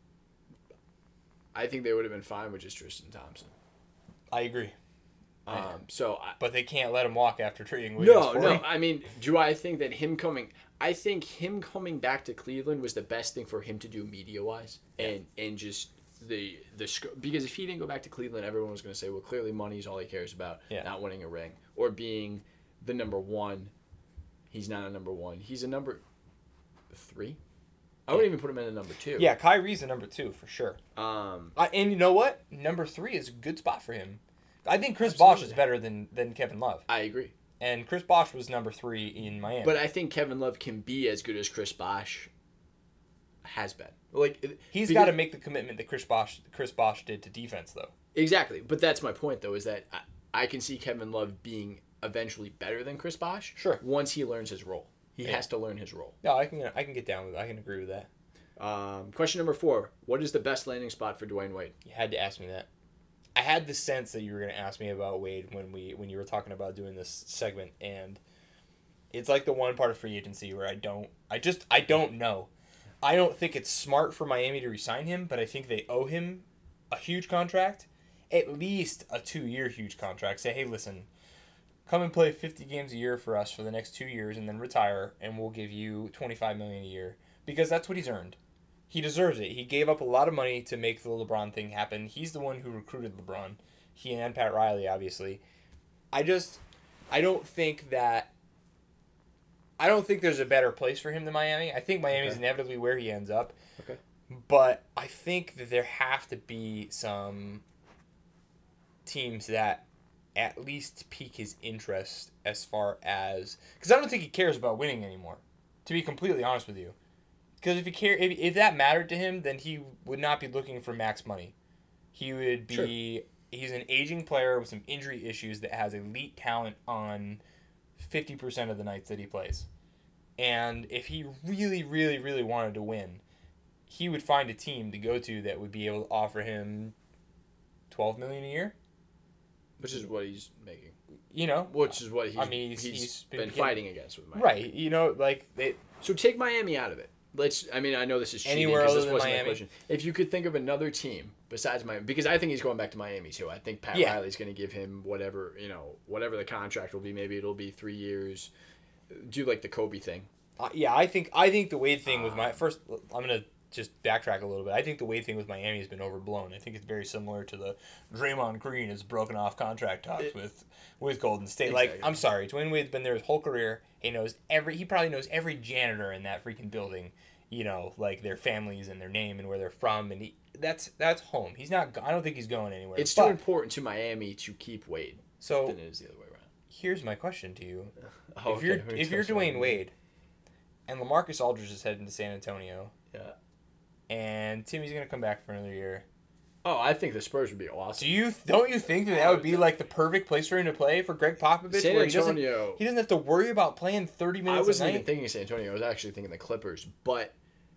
I think they would have been fine with just Tristan Thompson. I agree. Um, so I, But they can't let him walk after trading Wiggins no, for no. him. I mean, do I think that him coming? I think him coming back to Cleveland was the best thing for him to do media wise, and and just the the sc- because if he didn't go back to Cleveland, everyone was going to say, well, clearly money's all he cares about, Yeah. not winning a ring or being the number one. He's not a number one. He's a number three. I wouldn't even put him in a number two. Yeah, Kyrie's a number two for sure. Um. Uh, and you know what? Number three is a good spot for him. I think Chris Bosh is Absolutely. better than, than Kevin Love. I agree. And Chris Bosh was number three in Miami. But I think Kevin Love can be as good as Chris Bosh has been. Like He's because- got to make the commitment that Chris Bosh Chris Bosh did to defense, though. Exactly. But that's my point, though, is that I, I can see Kevin Love being eventually better than Chris Bosh. Sure. Once he learns his role. He Yeah. has to learn his role. No, I can I can get down with I can agree with that. Um, question number four. What is the best landing spot for Dwayne Wade? You had to ask me that. I had the sense that you were going to ask me about Wade when we when you were talking about doing this segment, and it's like the one part of free agency where I don't I just I don't know. I don't think it's smart for Miami to re-sign him, but I think they owe him a huge contract, at least a two-year huge contract. Say, hey, listen, come and play fifty games a year for us for the next two years, and then retire, and we'll give you twenty-five million dollars a year because that's what he's earned. He deserves it. He gave up a lot of money to make the LeBron thing happen. He's the one who recruited LeBron. He and Pat Riley, obviously. I just, I don't think that, I don't think there's a better place for him than Miami. I think Miami's Okay. inevitably where he ends up. Okay. But I think that there have to be some teams that at least pique his interest as far as, because I don't think he cares about winning anymore, to be completely honest with you. Because if he care, if, if that mattered to him, then he would not be looking for max money. He would be. He's an aging player with some injury issues that has elite talent on fifty percent of the nights that he plays. And if he really, really, really wanted to win, he would find a team to go to that would be able to offer him twelve million dollars a year. Which is what he's making. You know, Which is what he's, I mean, he's- he's he's been been getting- fighting against with Miami. right? You know, like they. So take Miami out of it. let's. I mean, I know this is cheating Anywhere because other this than wasn't my Miami? question. If you could think of another team besides Miami, because I think he's going back to Miami too. I think Pat Yeah. Riley's going to give him whatever you know, whatever the contract will be. Maybe it'll be three years. Do like the Kobe thing. Uh, yeah, I think I think the Wade thing with my first. I'm gonna just backtrack a little bit. I think the Wade thing with Miami has been overblown. I think it's very similar to the Draymond Green has broken off contract talks It- with with Golden State. Exactly. Like, I'm sorry, Dwayne Wade's been there his whole career. He knows every. He probably knows every janitor in that freaking building. You know, like their families and their name and where they're from, and he that's that's home. He's not. go- I don't think he's going anywhere. It's but, too important to Miami to keep Wade So than it is the other way around. here's my question to you: Oh, If you're okay, we're if you're touching on Dwayne Wade, and LaMarcus Aldridge is heading to San Antonio, Yeah. and Timmy's gonna come back for another year. Oh, I think the Spurs would be awesome. Do you don't you think that that would be like the perfect place for him to play for Greg Popovich, San where he doesn't Antonio. he doesn't have to worry about playing thirty I minutes wasn't a even night? thinking San Antonio. I was actually thinking the Clippers, but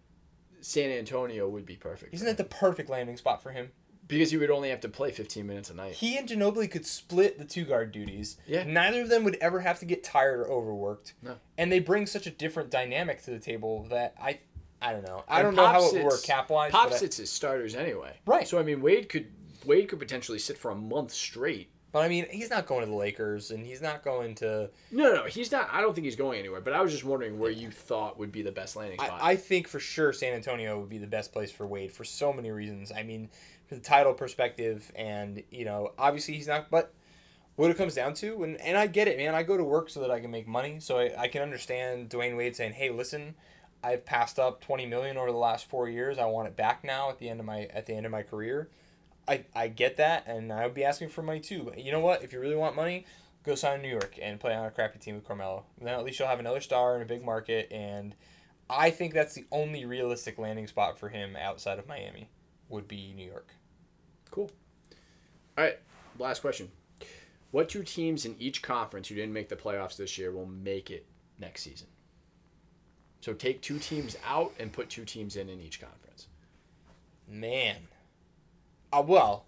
San Antonio would be perfect. Isn't that the perfect landing spot for him? Because he would only have to play fifteen minutes a night. He and Ginobili could split the two guard duties. Yeah. Neither of them would ever have to get tired or overworked. No. And they bring such a different dynamic to the table that I I don't know. I And don't know Pop how it would sits- work cap wise. Pop but I- sits his starters anyway. Right. So I mean, Wade could Wade could potentially sit for a month straight. But I mean, he's not going to the Lakers, and he's not going to. No, no, he's not. I don't think he's going anywhere. But I was just wondering where you thought would be the best landing spot. I, I think for sure San Antonio would be the best place for Wade for so many reasons. I mean, from the title perspective, and you know, obviously he's not. But what it comes down to, and, and I get it, man. I go to work so that I can make money, so I, I can understand Dwayne Wade saying, "Hey, listen, I've passed up twenty million over the last four years. I want it back now at the end of my at the end of my career." I, I get that, and I would be asking for money too. But you know what? If you really want money, go sign in New York and play on a crappy team with Carmelo. Then at least you'll have another star in a big market, and I think that's the only realistic landing spot for him outside of Miami would be New York. Cool. All right, last question. What two teams in each conference who didn't make the playoffs this year will make it next season? So take two teams out and put two teams in in each conference. Man. Uh, well,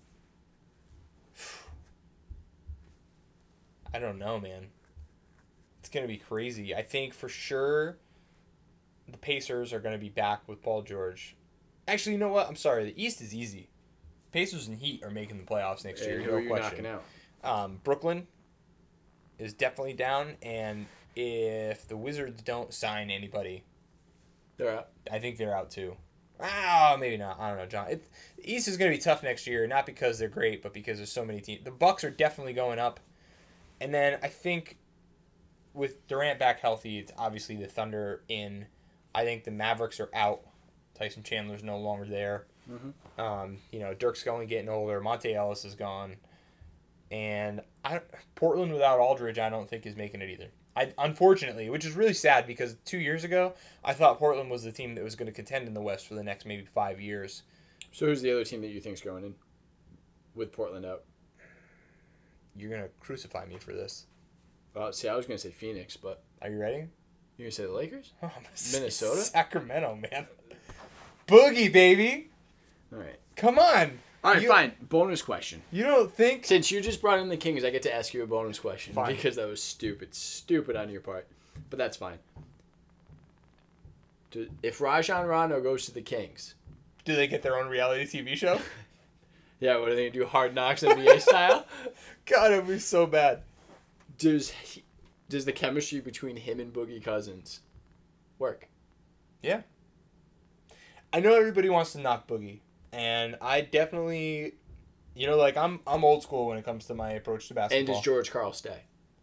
I don't know, man. It's going to be crazy. I think for sure the Pacers are going to be back with Paul George. Actually, you know what? I'm sorry. The East is easy. Pacers and Heat are making the playoffs next year. And who No are you question. knocking out? Um, Brooklyn is definitely down, and if the Wizards don't sign anybody, They're out. I think they're out too. Ah, maybe not. I don't know, John. It, the East is going to be tough next year, not because they're great, but because there's so many teams. The Bucks are definitely going up, and then I think with Durant back healthy, it's obviously the Thunder in. I think the Mavericks are out. Tyson Chandler's no longer there. Mm-hmm. Um, you know, Dirk's only getting older. Monte Ellis is gone, and I Portland without Aldridge, I don't think is making it either. I unfortunately, which is really sad because two years ago I thought Portland was the team that was going to contend in the West for the next maybe five years. So who's the other team that you think's going in with Portland out? You're gonna crucify me for this. Well, see, I was going to say Phoenix, but Are you ready? you're going to say the Lakers? Oh, I'm gonna say Minnesota? Sacramento, man. Boogie, baby. All right. Come on. All right, You- fine. Bonus question. You don't think? Since you just brought in the Kings, I get to ask you a bonus question Fine. because that was stupid, stupid on your part. But that's fine. Do- If Rajon Rondo goes to the Kings, Do they get their own reality T V show? yeah, what are they gonna do? Hard Knocks N B A style? God, it'd be so bad. Does he, does the chemistry between him and Boogie Cousins work? Yeah. I know everybody wants to knock Boogie, and I definitely, you know, like I'm I'm old school when it comes to my approach to basketball. And does George Karl stay?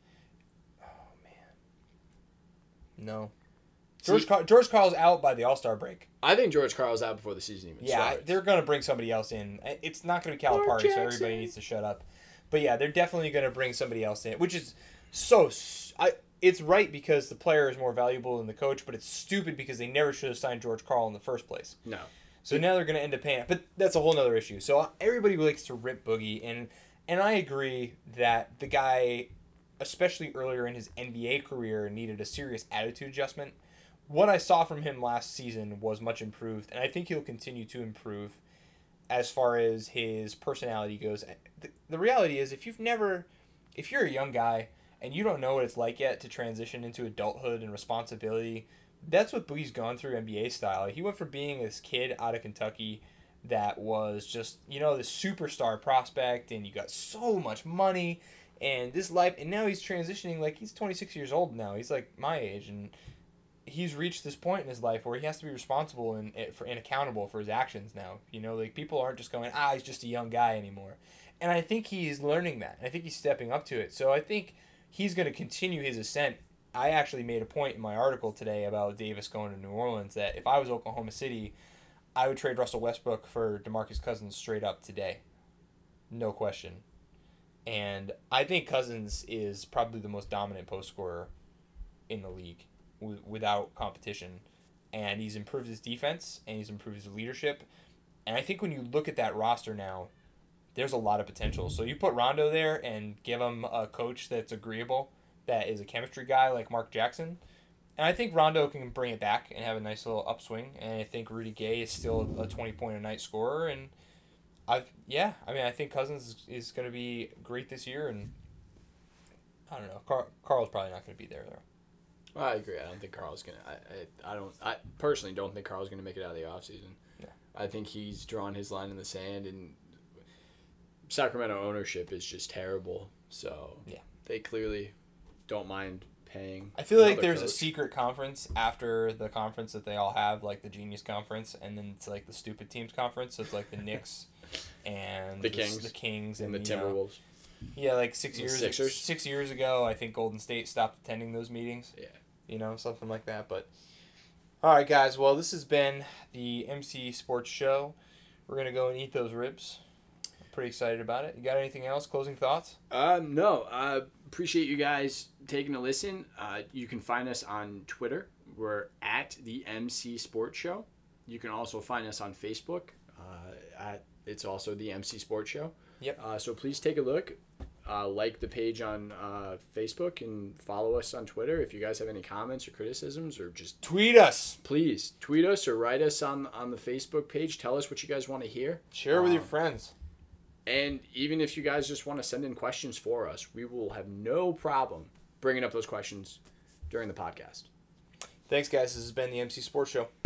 No. See- George Car- George Karl's out by the All Star break. I think George Karl's out before the season even Yeah, starts. they're gonna bring somebody else in. It's not gonna be Mark Calipari, so Jackson. everybody needs to shut up. But yeah, they're definitely gonna bring somebody else in, which is so. s- I it's right because the player is more valuable than the coach, but it's stupid because they never should have signed George Karl in the first place. No. So now they're going to end up paying. But that's a whole nother issue. So everybody likes to rip Boogie, and and I agree that the guy, especially earlier in his N B A career, needed a serious attitude adjustment. What I saw from him last season was much improved, and I think he'll continue to improve as far as his personality goes. The, the reality is, if you've never, if you're a young guy and you don't know what it's like yet to transition into adulthood and responsibility, that's what Blee's gone through N B A style. He went from being this kid out of Kentucky that was just, you know, the superstar prospect, and you got so much money and this life, and now he's transitioning. Like, he's twenty-six years old now. He's like my age, and he's reached this point in his life where he has to be responsible and, and accountable for his actions now. You know, like, people aren't just going, ah, he's just a young guy anymore. And I think he's learning that. I think he's stepping up to it. So I think he's going to continue his ascent. I actually made a point in my article today about Davis going to New Orleans that if I was Oklahoma City, I would trade Russell Westbrook for DeMarcus Cousins straight up today. No question. And I think Cousins is probably the most dominant post scorer in the league w- without competition. And he's improved his defense, and he's improved his leadership. And I think when you look at that roster now, there's a lot of potential. So you put Rondo there and give him a coach that's agreeable, that is a chemistry guy like Mark Jackson. And I think Rondo can bring it back and have a nice little upswing. And I think Rudy Gay is still a twenty-point-a-night scorer. And, I've yeah, I mean, I think Cousins is, is going to be great this year. And I don't know. Car- Carl's probably not going to be there, though. Well, I agree. I don't think Carl's going to – I I don't – I personally don't think Carl's going to make it out of the offseason. Yeah. I think he's drawn his line in the sand, and Sacramento ownership is just terrible. So yeah, they clearly don't mind paying. I feel like there's coach. a secret conference after the conference that they all have, like the Genius Conference, and then it's like the Stupid Teams Conference. So it's like the Knicks and the Kings, the Kings, and, and the you Timberwolves. Know, yeah, like six the years Sixers. six years ago, I think Golden State stopped attending those meetings. Yeah, you know, something like that. But all right, guys. Well, this has been the M C Sports Show. We're gonna go and eat those ribs. I'm pretty excited about it. You got anything else? Closing thoughts? Um, no. I appreciate you guys taking a listen. Uh, you can find us on Twitter. We're at the M C Sports Show. You can also find us on Facebook. Uh, at it's also the M C Sports Show. Yep. Uh, so please take a look. Uh, like the page on uh, Facebook and follow us on Twitter. If you guys have any comments or criticisms or just tweet us, please tweet us or write us on on the Facebook page. Tell us what you guys want to hear. Share it with um, your friends. And even if you guys just want to send in questions for us, we will have no problem bringing up those questions during the podcast. Thanks, guys. This has been the M C Sports Show.